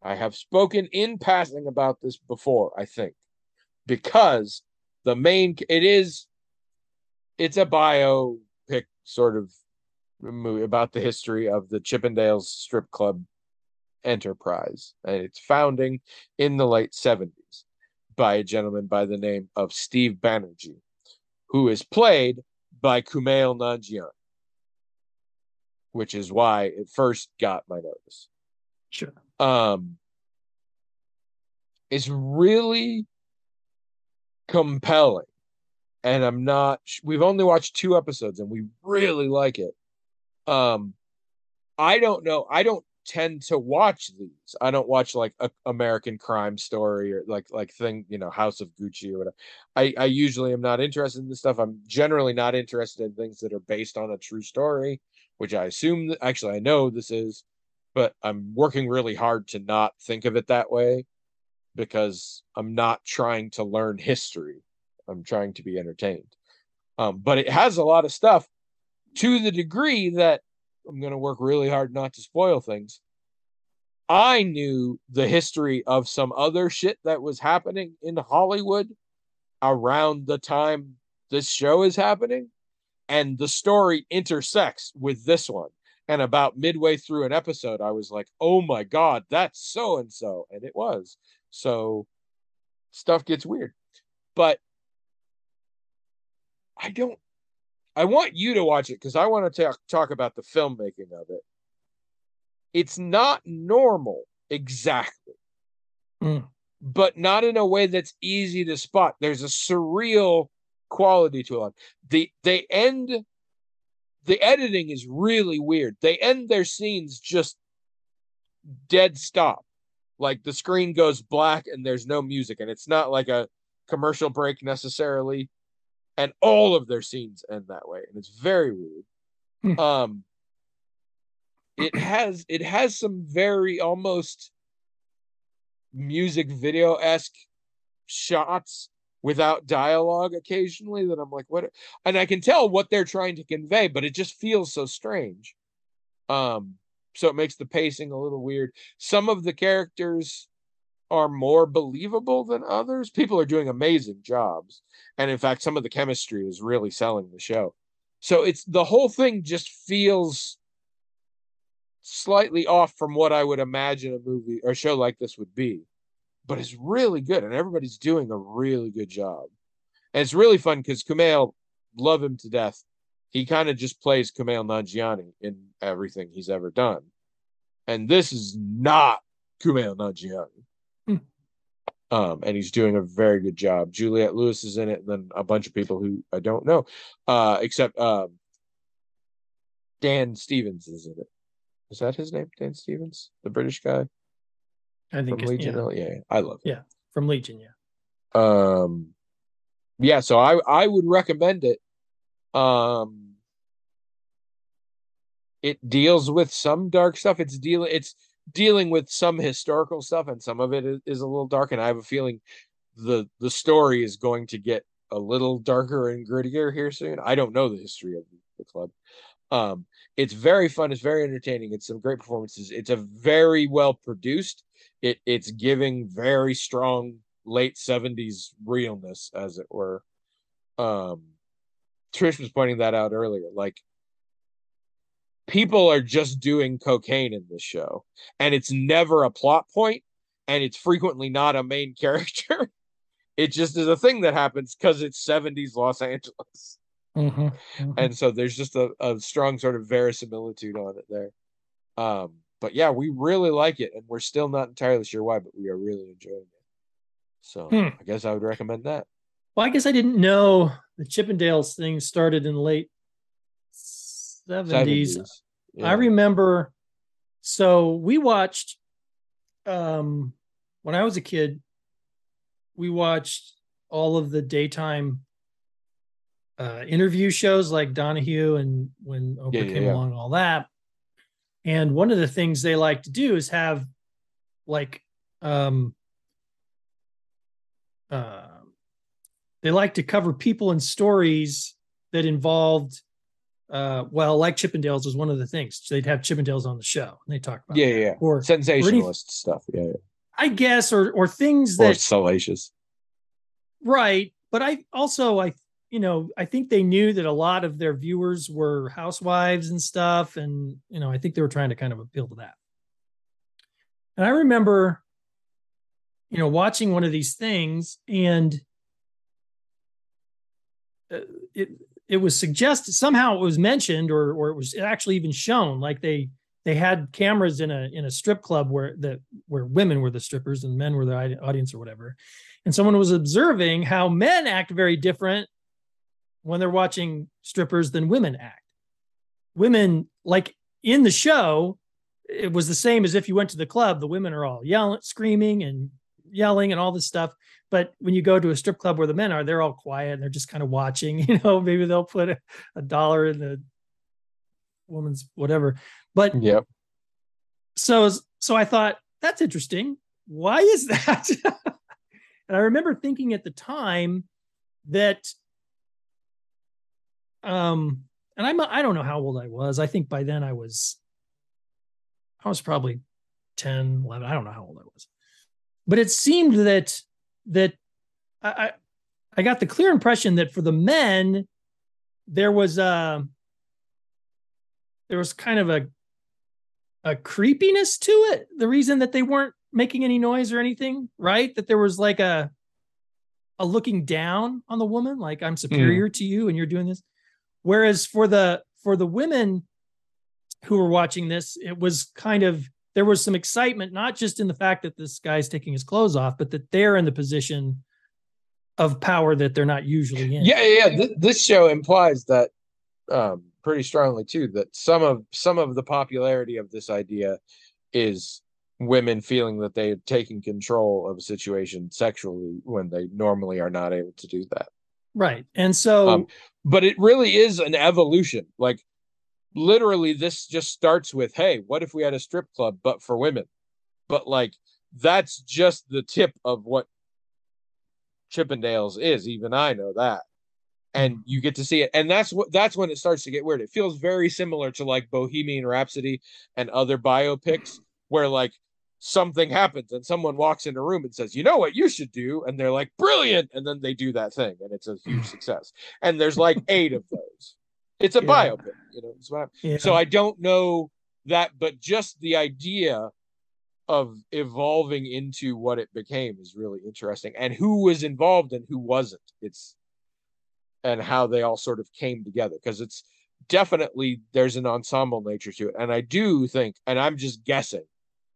I have spoken in passing about this before, I think, because the main it is it's a biopic sort of movie about the history of the Chippendales strip club enterprise and its founding in the late seventies by a gentleman by the name of Steve Banerjee, who is played by Kumail Nanjiani, which is why it first got my notice. Sure. Um, it's really compelling, and I'm not. We've only watched two episodes, and we really like it. Um, I don't know. I don't tend to watch these. I don't watch like a American Crime Story or like like thing, you know, House of Gucci or whatever. I I usually am not interested in this stuff. I'm generally not interested in things that are based on a true story, which I assume that, actually I know this is, but I'm working really hard to not think of it that way because I'm not trying to learn history. I'm trying to be entertained. Um, but it has a lot of stuff to the degree that I'm going to work really hard not to spoil things. I knew the history of some other shit that was happening in Hollywood around the time this show is happening, and the story intersects with this one. And about midway through an episode, I was like, oh my God, that's so and so. And it was. So stuff gets weird. But I don't I want you to watch it because I want to talk, talk about the filmmaking of it. It's not normal exactly, Mm. but not in a way that's easy to spot. There's a surreal quality to it. The they end the editing is really weird. They end their scenes just dead stop. Like the screen goes black and there's no music, and it's not like a commercial break necessarily. And all of their scenes end that way, and it's very weird. Hmm. Um, it has it has some very almost music video esque shots without dialogue occasionally that I'm like, what? And I can tell what they're trying to convey, but it just feels so strange. Um, so it makes the pacing a little weird. Some of the characters are more believable than others. People are doing amazing jobs. And in fact, some of the chemistry is really selling the show. So it's the whole thing just feels slightly off from what I would imagine a movie or a show like this would be. But it's really good, and everybody's doing a really good job. And it's really fun because Kumail, love him to death. He kind of just plays Kumail Nanjiani in everything he's ever done. And this is not Kumail Nanjiani. Hmm. Um, and he's doing a very good job. Juliette Lewis is in it, and then a bunch of people who I don't know, uh, except um, Dan Stevens is in it. Is that his name? Dan Stevens, the British guy I think from it's, Legion. yeah. Yeah, yeah, I love him. Yeah, from Legion. Yeah. Um, yeah, so I I would recommend it. Um, it deals with some dark stuff. It's dealing it's dealing with some historical stuff, and some of it is, is a little dark. And I have a feeling the the story is going to get a little darker and grittier here soon. I don't know the history of the club. Um, it's very fun. It's very entertaining. It's some great performances. It's a very well produced. It it's giving very strong late seventies realness, as it were. Um, Trish was pointing that out earlier. Like, people are just doing cocaine in this show, and it's never a plot point, and it's frequently not a main character. It just is a thing that happens because it's seventies Los Angeles. Mm-hmm. Mm-hmm. And so there's just a, a strong sort of verisimilitude on it there. Um, but yeah, we really like it, and we're still not entirely sure why, but we are really enjoying it. So Hmm. I guess I would recommend that. Well, I guess I didn't know the Chippendales thing started in the late seventies. seventies. Yeah. I remember, so we watched, um, when I was a kid, we watched all of the daytime uh, interview shows like Donahue and when Oprah Yeah, yeah, came yeah. along and all that. And one of the things they like to do is have like, um, uh, they like to cover people and stories that involved Uh, well, like Chippendales was one of the things. They'd have Chippendales on the show, and they talk about Yeah, that. yeah, yeah. Or sensationalist or stuff. Yeah, yeah. I guess, or or things Or that salacious. right. But I also I you know I think they knew that a lot of their viewers were housewives and stuff, and you know I think they were trying to kind of appeal to that. And I remember, you know, watching one of these things, and uh, it it was suggested somehow, it was mentioned, or or it was actually even shown, like they they had cameras in a in a strip club where the where women were the strippers and men were the audience or whatever, and someone was observing how men act very different when they're watching strippers than women act. Women, like in the show, it was the same as if you went to the club. The women are all yelling, screaming and yelling and all this stuff. But when you go to a strip club where the men are, they're all quiet and they're just kind of watching, you know, maybe they'll put a, a dollar in the woman's whatever. But yep. So, so I thought, that's interesting. Why is that? And I remember thinking at the time that, um, and I'm, I don't know how old I was. I think by then I was, I was probably ten, eleven. I don't know how old I was, but it seemed that, that I, I, I got the clear impression that for the men, there was a, there was kind of a, a creepiness to it. The reason that they weren't making any noise or anything, right? That there was like a, a looking down on the woman, like I'm superior mm. to you and you're doing this. Whereas for the, for the women who were watching this, it was kind of, there was some excitement, not just in the fact that this guy's taking his clothes off, but that they're in the position of power that they're not usually in. Yeah, yeah. Th- this show implies that um, pretty strongly too, that some of some of the popularity of this idea is women feeling that they have taken control of a situation sexually when they normally are not able to do that. Right. And so, um, but it really is an evolution. Like, literally, this just starts with, hey, what if we had a strip club but for women? But like, that's just the tip of what Chippendales is. Even I know that. And you get to see it. And that's what that's when it starts to get weird. It feels very similar to like Bohemian Rhapsody and other biopics where like something happens and someone walks in a room and says, you know what you should do? And they're like, brilliant. And then they do that thing and it's a huge success. And there's like eight of those. It's a yeah. biopic, you know. It's what yeah. So I don't know that, but just the idea of evolving into what it became is really interesting. And who was involved and who wasn't. It's and how they all sort of came together, because it's definitely, there's an ensemble nature to it. And I do think, and I'm just guessing,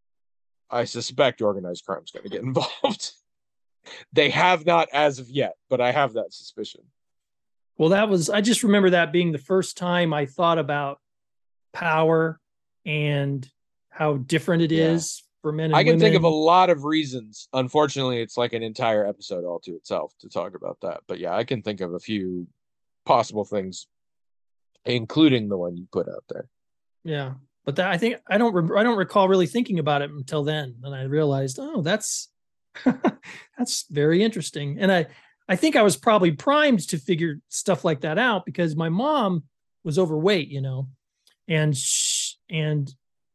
I suspect organized crime is going to get involved. They have not as of yet, but I have that suspicion. Well, that was, I just remember that being the first time I thought about power and how different it yeah. is for men and I can women. think of a lot of reasons. Unfortunately, it's like an entire episode all to itself to talk about that. But yeah, I can think of a few possible things, including the one you put out there. Yeah, but that, I think I don't re- I don't recall really thinking about it until then, and I realized, oh, that's that's very interesting. And I I think I was probably primed to figure stuff like that out because my mom was overweight, you know, and she, and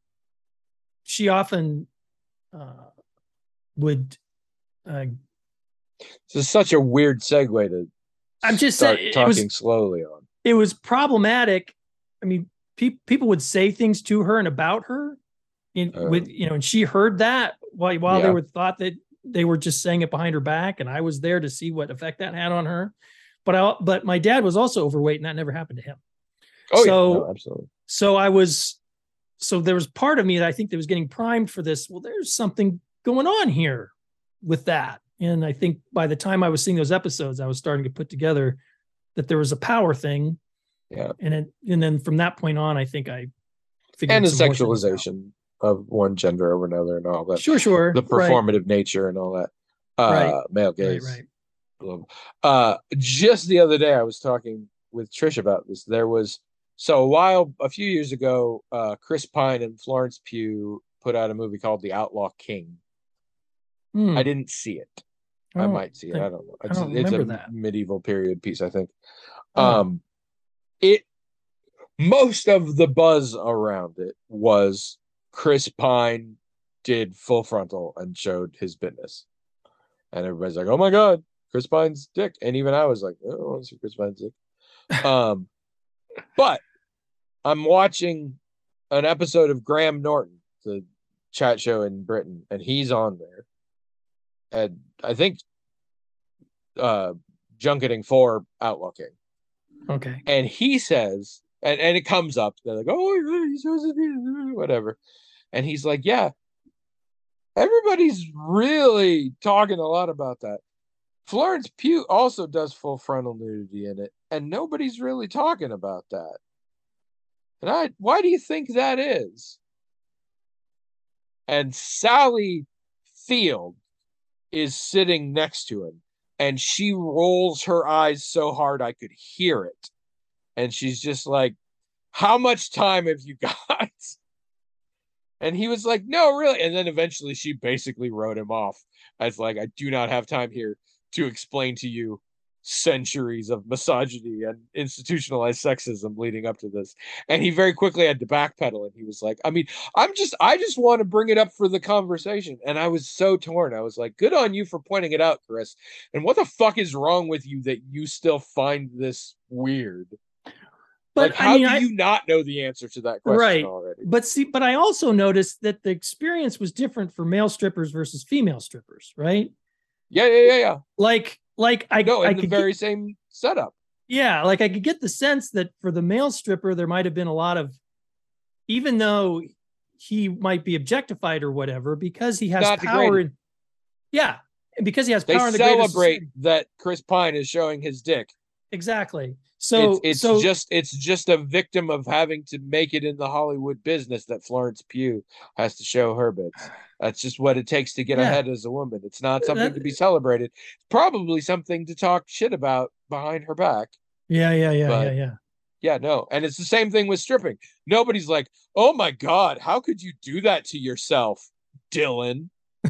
she often uh, would. Uh, this is such a weird segue to. I'm just start saying, talking it was, slowly on. It was problematic. I mean, pe- people would say things to her and about her, in, uh, with you know, and she heard that while while yeah. they were thought that they were just saying it behind her back, and I was there to see what effect that had on her. But I, but my dad was also overweight, and that never happened to him. Oh so, yeah, no, absolutely. So I was. So there was part of me that I think that was getting primed for this. Well, there's something going on here with that. And I think by the time I was seeing those episodes, I was starting to put together that there was a power thing. Yeah. And it, and then from that point on, I think I figured and the sexualization of one gender over another and all that. Sure, sure. The performative right. nature and all that. Uh, right. Male gaze. Right, right. Uh, just the other day, I was talking with Trish about this. There was, So a while, a few years ago, uh, Chris Pine and Florence Pugh put out a movie called The Outlaw King. Hmm. I didn't see it. I, I might see it. I don't know. It's, I don't it's a that. medieval period piece, I think. Oh. Um, it most of the buzz around it was Chris Pine did Full Frontal and showed his business. And everybody's like, oh my God, Chris Pine's dick. And even I was like, oh, I want to see Chris Pine's dick. Um, but I'm watching an episode of Graham Norton, the chat show in Britain, and he's on there. And I think uh junketing for outlooking. Okay. And he says, and, and it comes up, they're like, oh, he's whatever. And he's like, yeah, everybody's really talking a lot about that. Florence Pugh also does full frontal nudity in it, and nobody's really talking about that. And I, why do you think that is? And Sally Field is sitting next to him, and she rolls her eyes so hard I could hear it. And she's just like, how much time have you got? And he was like, no, really. And then eventually she basically wrote him off as like, I do not have time here to explain to you centuries of misogyny and institutionalized sexism leading up to this. And he very quickly had to backpedal. And he was like, I mean, I'm just, I just want to bring it up for the conversation. And I was so torn. I was like, good on you for pointing it out, Chris. And what the fuck is wrong with you that you still find this weird? But like, how I mean, do I, you not know the answer to that question right. already? But see, but I also noticed that the experience was different for male strippers versus female strippers, right? Yeah, yeah, yeah, yeah. Like, like I no, in I the could very get, same setup. Yeah, like I could get the sense that for the male stripper, there might have been a lot of, even though he might be objectified or whatever, because he has not power. In, yeah, because he has they power. They celebrate that Chris Pine is showing his dick. Exactly. So it's, it's so, just it's just a victim of having to make it in the Hollywood business that Florence Pugh has to show her bits. That's just what it takes to get yeah. ahead as a woman. It's not something that, to be celebrated. It's probably something to talk shit about behind her back. Yeah, yeah, yeah, but, yeah, yeah. Yeah, no. And it's the same thing with stripping. Nobody's like, oh my God, how could you do that to yourself, Dylan?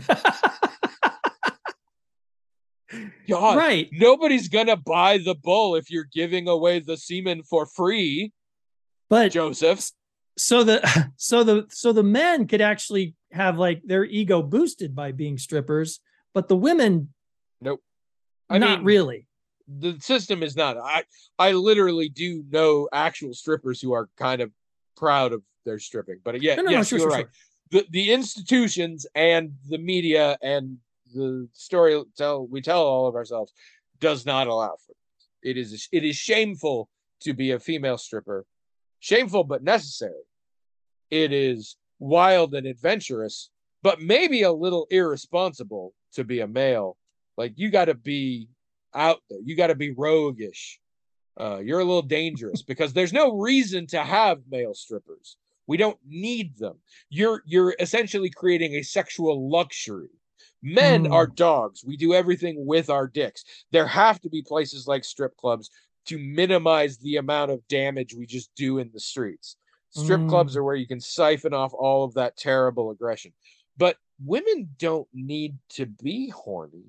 God, right. Nobody's gonna buy the bull if you're giving away the semen for free. But Joseph. So the so the so the men could actually have like their ego boosted by being strippers, but the women, nope. I not mean, really. The system is not. I I literally do know actual strippers who are kind of proud of their stripping. But yeah, no, no, yes, no, sure, you're sure, right. Sure. The the institutions and the media and the story tell we tell all of ourselves does not allow for it. It is it is shameful to be a female stripper, shameful but necessary. It is wild and adventurous, but maybe a little irresponsible to be a male. Like you got to be out there, you got to be roguish. Uh, you're a little dangerous because there's no reason to have male strippers. We don't need them. You're you're essentially creating a sexual luxury. Men mm. are dogs. We do everything with our dicks. There have to be places like strip clubs to minimize the amount of damage we just do in the streets. Strip mm. clubs are where you can siphon off all of that terrible aggression. But women don't need to be horny.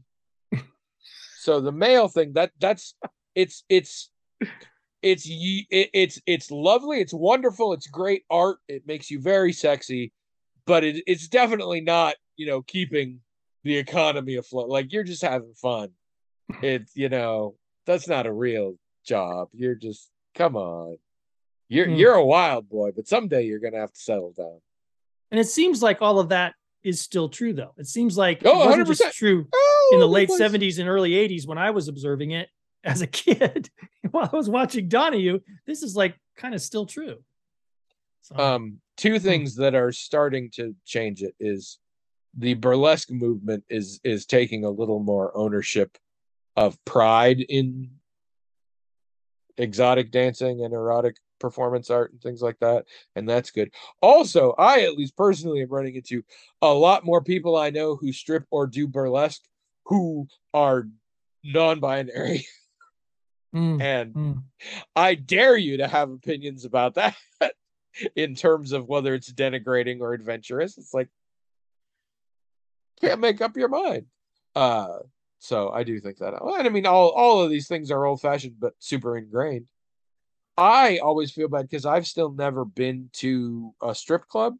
So the male thing, that that's it's it's it's it, it's it's lovely, it's wonderful, it's great art. It makes you very sexy, but it, it's definitely not, you know, keeping the economy afloat. Like you're just having fun. It's, you know, that's not a real job. You're just, come on. You're mm. you're a wild boy, but someday you're gonna have to settle down. And it seems like all of that is still true, though. It seems like oh, it wasn't one hundred percent. Just true oh, in the late seventies and early eighties when I was observing it as a kid while I was watching Donahue. This is like kind of still true. So, um, two things hmm. that are starting to change it is the burlesque movement is is taking a little more ownership of pride in exotic dancing and erotic performance art and things like that, and that's good. Also, I at least personally am running into a lot more people I know who strip or do burlesque who are non-binary. mm, and mm. I dare you to have opinions about that in terms of whether it's denigrating or adventurous. It's like, can't make up your mind. Uh, so I do think that. And I mean, all all of these things are old-fashioned but super ingrained. I always feel bad because I've still never been to a strip club,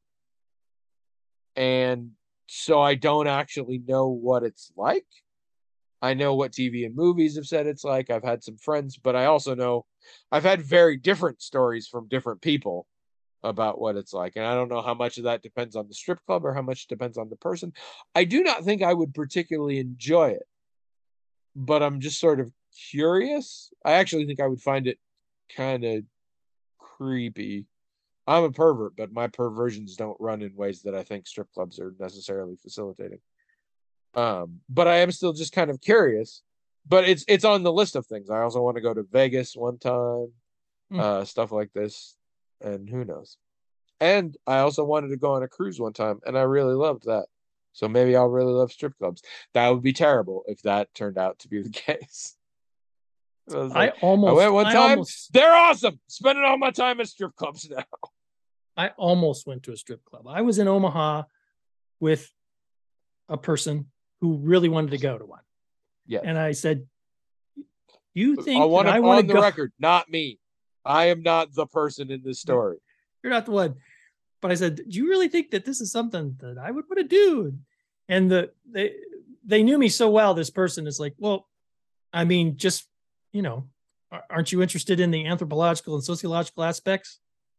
and so I don't actually know what it's like. I know what T V and movies have said it's like. I've had some friends, but I also know I've had very different stories from different people about what it's like. And I don't know how much of that depends on the strip club or how much depends on the person. I do not think I would particularly enjoy it, but I'm just sort of curious. I actually think I would find it kind of creepy. I'm a pervert, but my perversions don't run in ways that I think strip clubs are necessarily facilitating. Um, but I am still just kind of curious. But it's it's on the list of things. I also want to go to Vegas one time, Hmm. uh, stuff like this, and who knows. And I also wanted to go on a cruise one time, and I really loved that. So maybe I'll really love strip clubs. That would be terrible if that turned out to be the case. I was I like, I went almost, one I time. almost, They're awesome. Spending all my time at strip clubs now. I almost went to a strip club. I was in Omaha with a person who really wanted to go to one. Yeah. And I said, you I think want that to I want on to the go? record, not me. I am not the person in this story. You're not the one. But I said, do you really think that this is something that I would want to do? And the they they knew me so well. This person is like, well, I mean, just, you know, aren't you interested in the anthropological and sociological aspects?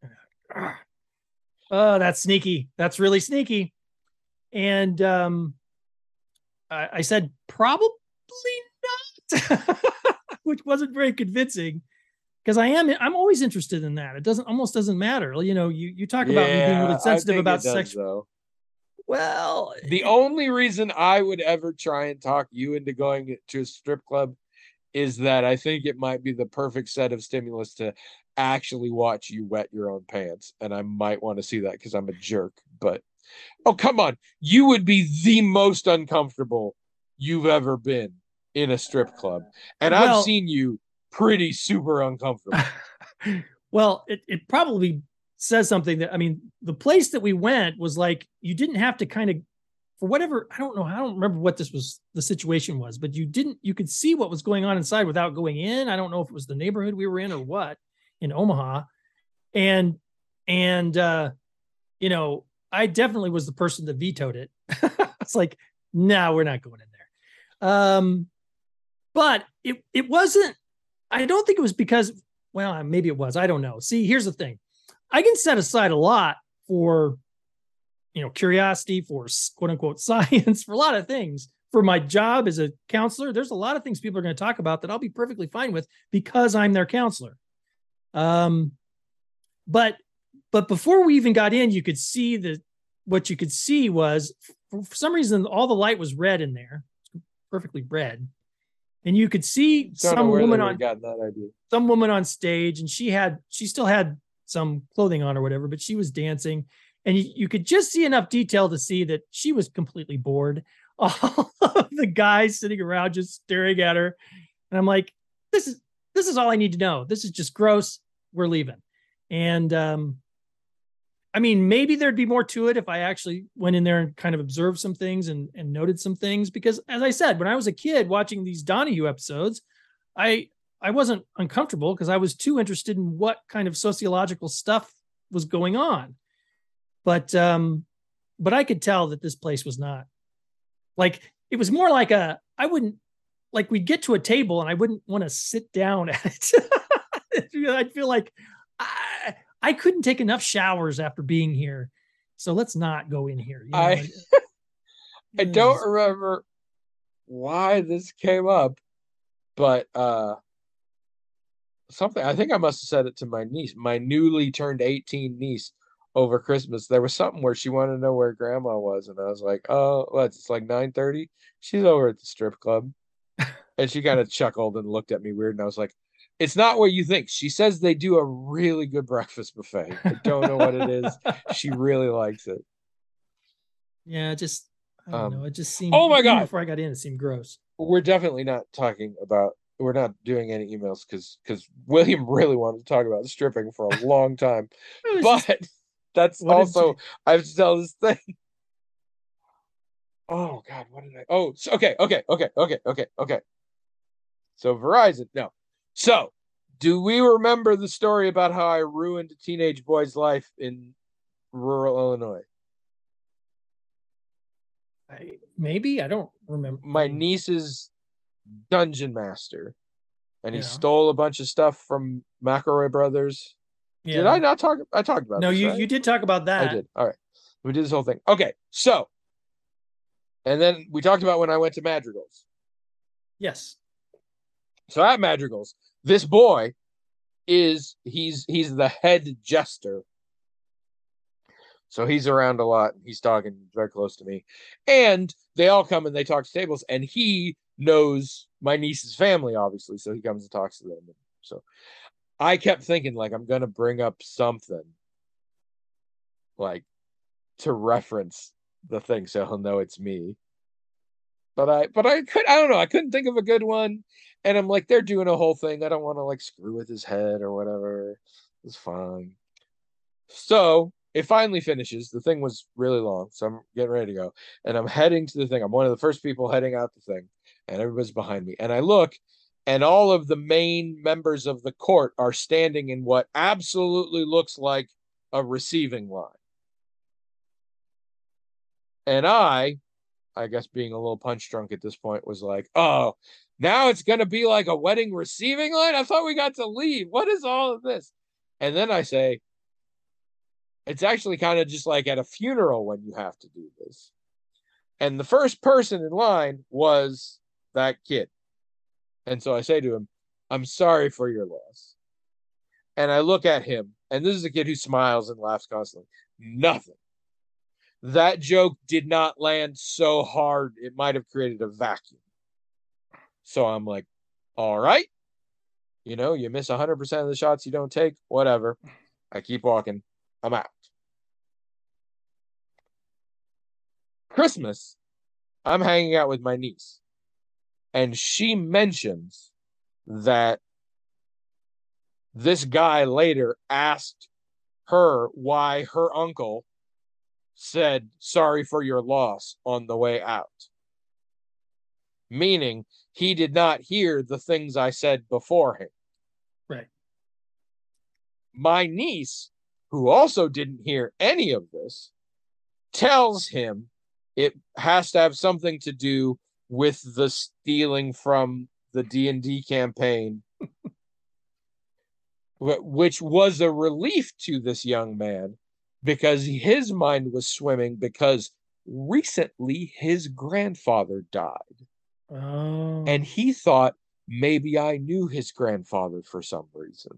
Oh, that's sneaky. That's really sneaky. And um, I, I said, probably not, which wasn't very convincing because I am, I'm always interested in that. It doesn't, almost doesn't matter. You know, you, you talk about me being really Yeah, I sensitive think about it does, sex. though. Well, The it, only reason I would ever try and talk you into going to a strip club is that I think it might be the perfect set of stimulus to actually watch you wet your own pants. And I might want to see that because I'm a jerk. But oh, come on. You would be the most uncomfortable you've ever been in a strip club. And I've well, seen you pretty super uncomfortable. well, it, it probably says something that, I mean, the place that we went was like, you didn't have to kind of, for whatever, I don't know, I don't remember what this was, the situation was, but you didn't, you could see what was going on inside without going in. I don't know if it was the neighborhood we were in or what in Omaha. And, and, uh, you know, I definitely was the person that vetoed it. It's like, no, we're not going in there. Um, but it, it wasn't, I don't think it was because, well, maybe it was. I don't know. See, here's the thing. I can set aside a lot for, you know, curiosity, for quote unquote science, for a lot of things. For my job as a counselor, there's a lot of things people are going to talk about that I'll be perfectly fine with because I'm their counselor. Um, but but before we even got in, you could see that what you could see was for, for some reason all the light was red in there, perfectly red, and you could see Don't know some where they woman would on have gotten that idea. some woman on stage, and she had she still had some clothing on or whatever, but she was dancing, and you, you could just see enough detail to see that she was completely bored. All of the guys sitting around just staring at her, and I'm like, this is this is all I need to know. This is just gross. We're leaving. And um, I mean, maybe there'd be more to it if I actually went in there and kind of observed some things and, and noted some things. Because as I said, when I was a kid watching these Donahue episodes, I I wasn't uncomfortable because I was too interested in what kind of sociological stuff was going on. But um, but I could tell that this place was not like, it was more like a, I wouldn't, like we'd get to a table and I wouldn't want to sit down at it. I'd feel like I, I couldn't take enough showers after being here. So let's not go in here. You know? I I don't remember why this came up, but uh something, I think I must have said it to my niece, my newly turned eighteen niece over Christmas. There was something where she wanted to know where grandma was, and I was like, oh, what, it's like nine thirty? She's over at the strip club. And she kind of chuckled and looked at me weird, and I was like, it's not what you think. She says they do a really good breakfast buffet. I don't know what it is. She really likes it. Yeah, just I don't Um, know. It just seemed, oh my even God. before I got in, it seemed gross. We're definitely not talking about, we're not doing any emails because because William really wanted to talk about stripping for a long time. But just, that's also, you... I have to tell this thing. Oh God, what did I? Oh, so, okay, okay, okay, okay, okay, okay. So Verizon, no. So Do we remember the story about how I ruined a teenage boy's life in rural Illinois? I, maybe I don't remember. My niece's dungeon master, and he Yeah. stole a bunch of stuff from McElroy Brothers. Yeah. Did I not talk? I talked about no, this, you right? you did talk about that. I did. All right. We did this whole thing. Okay. So, and then we talked about when I went to Madrigal's. Yes. So at Madrigal's, this boy is he's he's the head jester. So he's around a lot. He's talking very close to me. And they all come and they talk to tables, and he knows my niece's family, obviously. So he comes and talks to them. So I kept thinking, like, I'm gonna bring up something like to reference the thing so he'll know it's me. But I but I could I don't know, I couldn't think of a good one. And I'm like, they're doing a whole thing. I don't want to like screw with his head or whatever. It's fine. So it finally finishes. The thing was really long, so I'm getting ready to go. And I'm heading to the thing. I'm one of the first people heading out the thing, and everybody's behind me. And I look, and all of the main members of the court are standing in what absolutely looks like a receiving line. And I, I guess being a little punch drunk at this point, was like, oh, now it's going to be like a wedding receiving line? I thought we got to leave. What is all of this? And then I say, it's actually kind of just like at a funeral when you have to do this. And the first person in line was that kid. And so I say to him, I'm sorry for your loss. And I look at him, and this is a kid who smiles and laughs constantly. Nothing. That joke did not land so hard, it might have created a vacuum. So I'm like, all right. You know, you miss one hundred percent of the shots you don't take, whatever. I keep walking. I'm out. Christmas, I'm hanging out with my niece, and she mentions that this guy later asked her why her uncle said sorry for your loss on the way out, meaning he did not hear the things I said beforehand. Right. My niece, who also didn't hear any of this, tells him it has to have something to do with the stealing from the D and D campaign, which was a relief to this young man because his mind was swimming because recently his grandfather died. Oh. And he thought maybe I knew his grandfather for some reason.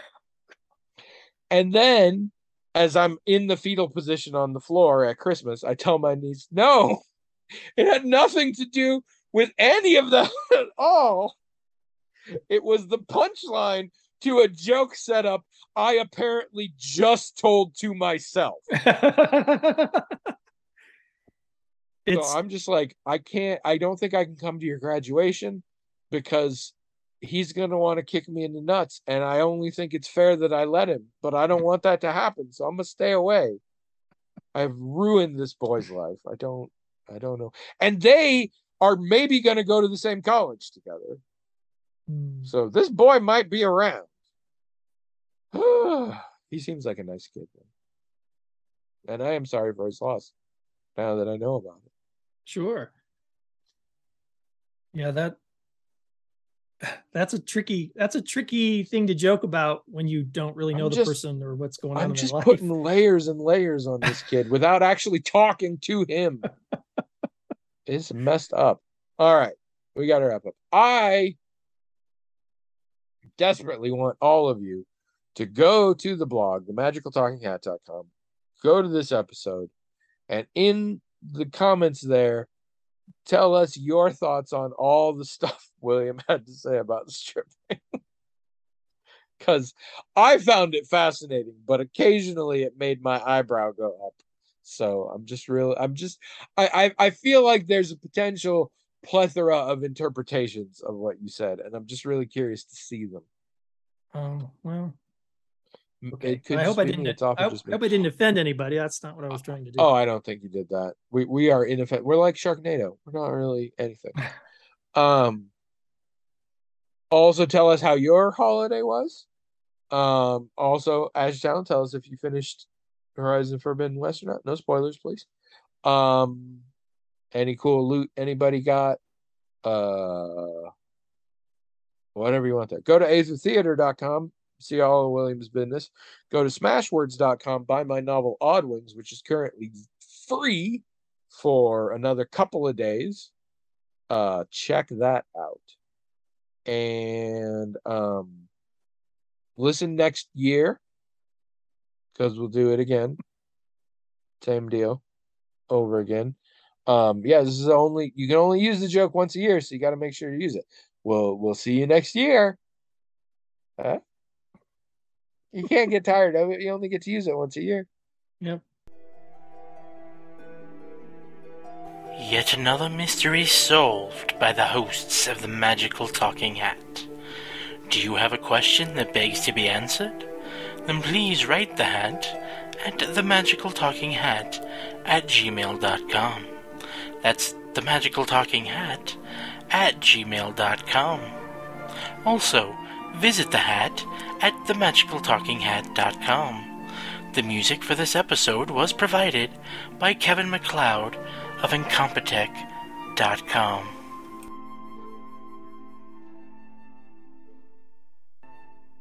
And then, as I'm in the fetal position on the floor at Christmas, I tell my niece, no, it had nothing to do with any of that at all. It was the punchline to a joke setup I apparently just told to myself. It's, so I'm just like, I can't, I don't think I can come to your graduation because he's going to want to kick me in the nuts. And I only think it's fair that I let him, but I don't want that to happen. So I'm going to stay away. I've ruined this boy's life. I don't, I don't know. And they are maybe going to go to the same college together. hmm. So this boy might be around. He seems like a nice kid. Man. And I am sorry for his loss now that I know about it. Sure. Yeah, that that's a tricky that's a tricky thing to joke about when you don't really know I'm the just- person or what's going on I'm in just their life. putting layers and layers on this kid without actually talking to him. It's messed up. All right, we got to wrap up. I desperately want all of you to go to the blog, the magical talking hat dot com, go to this episode, and in the comments there, tell us your thoughts on all the stuff William had to say about stripping. Because I found it fascinating, but occasionally it made my eyebrow go up. So I'm just really, I'm just, I, I, I feel like there's a potential plethora of interpretations of what you said, and I'm just really curious to see them. Oh, well, okay. It could I hope just I be didn't me. It's often I, just I me. hope I didn't offend anybody. That's not what I was trying to do. Oh, I don't think you did that. We we are inoffensive. We're like Sharknado. We're not really anything. Um. Also, tell us how your holiday was. Um, also, Ashtown, tell us if you finished Horizon Forbidden West or not. No spoilers, please. Um, any cool loot anybody got? Uh, whatever you want there. Go to aether theater dot com, see all of William's business. Go to smashwords dot com, buy my novel Odd Wings, which is currently free for another couple of days. Uh, check that out. And um, listen next year because we'll do it again. Same deal over again. Um, yeah, this is only you can only use the joke once a year, so you got to make sure you use it. We'll we'll see you next year. Huh? You can't get tired of it. You only get to use it once a year. Yep. Yet another mystery solved by the hosts of the Magical Talking Hat. Do you have a question that begs to be answered? Then please write the hat at the Magical Talking Hat at gmail dot com. That's the Magical Talking Hat at gmail dot com. Also, visit the hat at the magical talking hat dot com. The music for this episode was provided by Kevin MacLeod of incompetech dot com.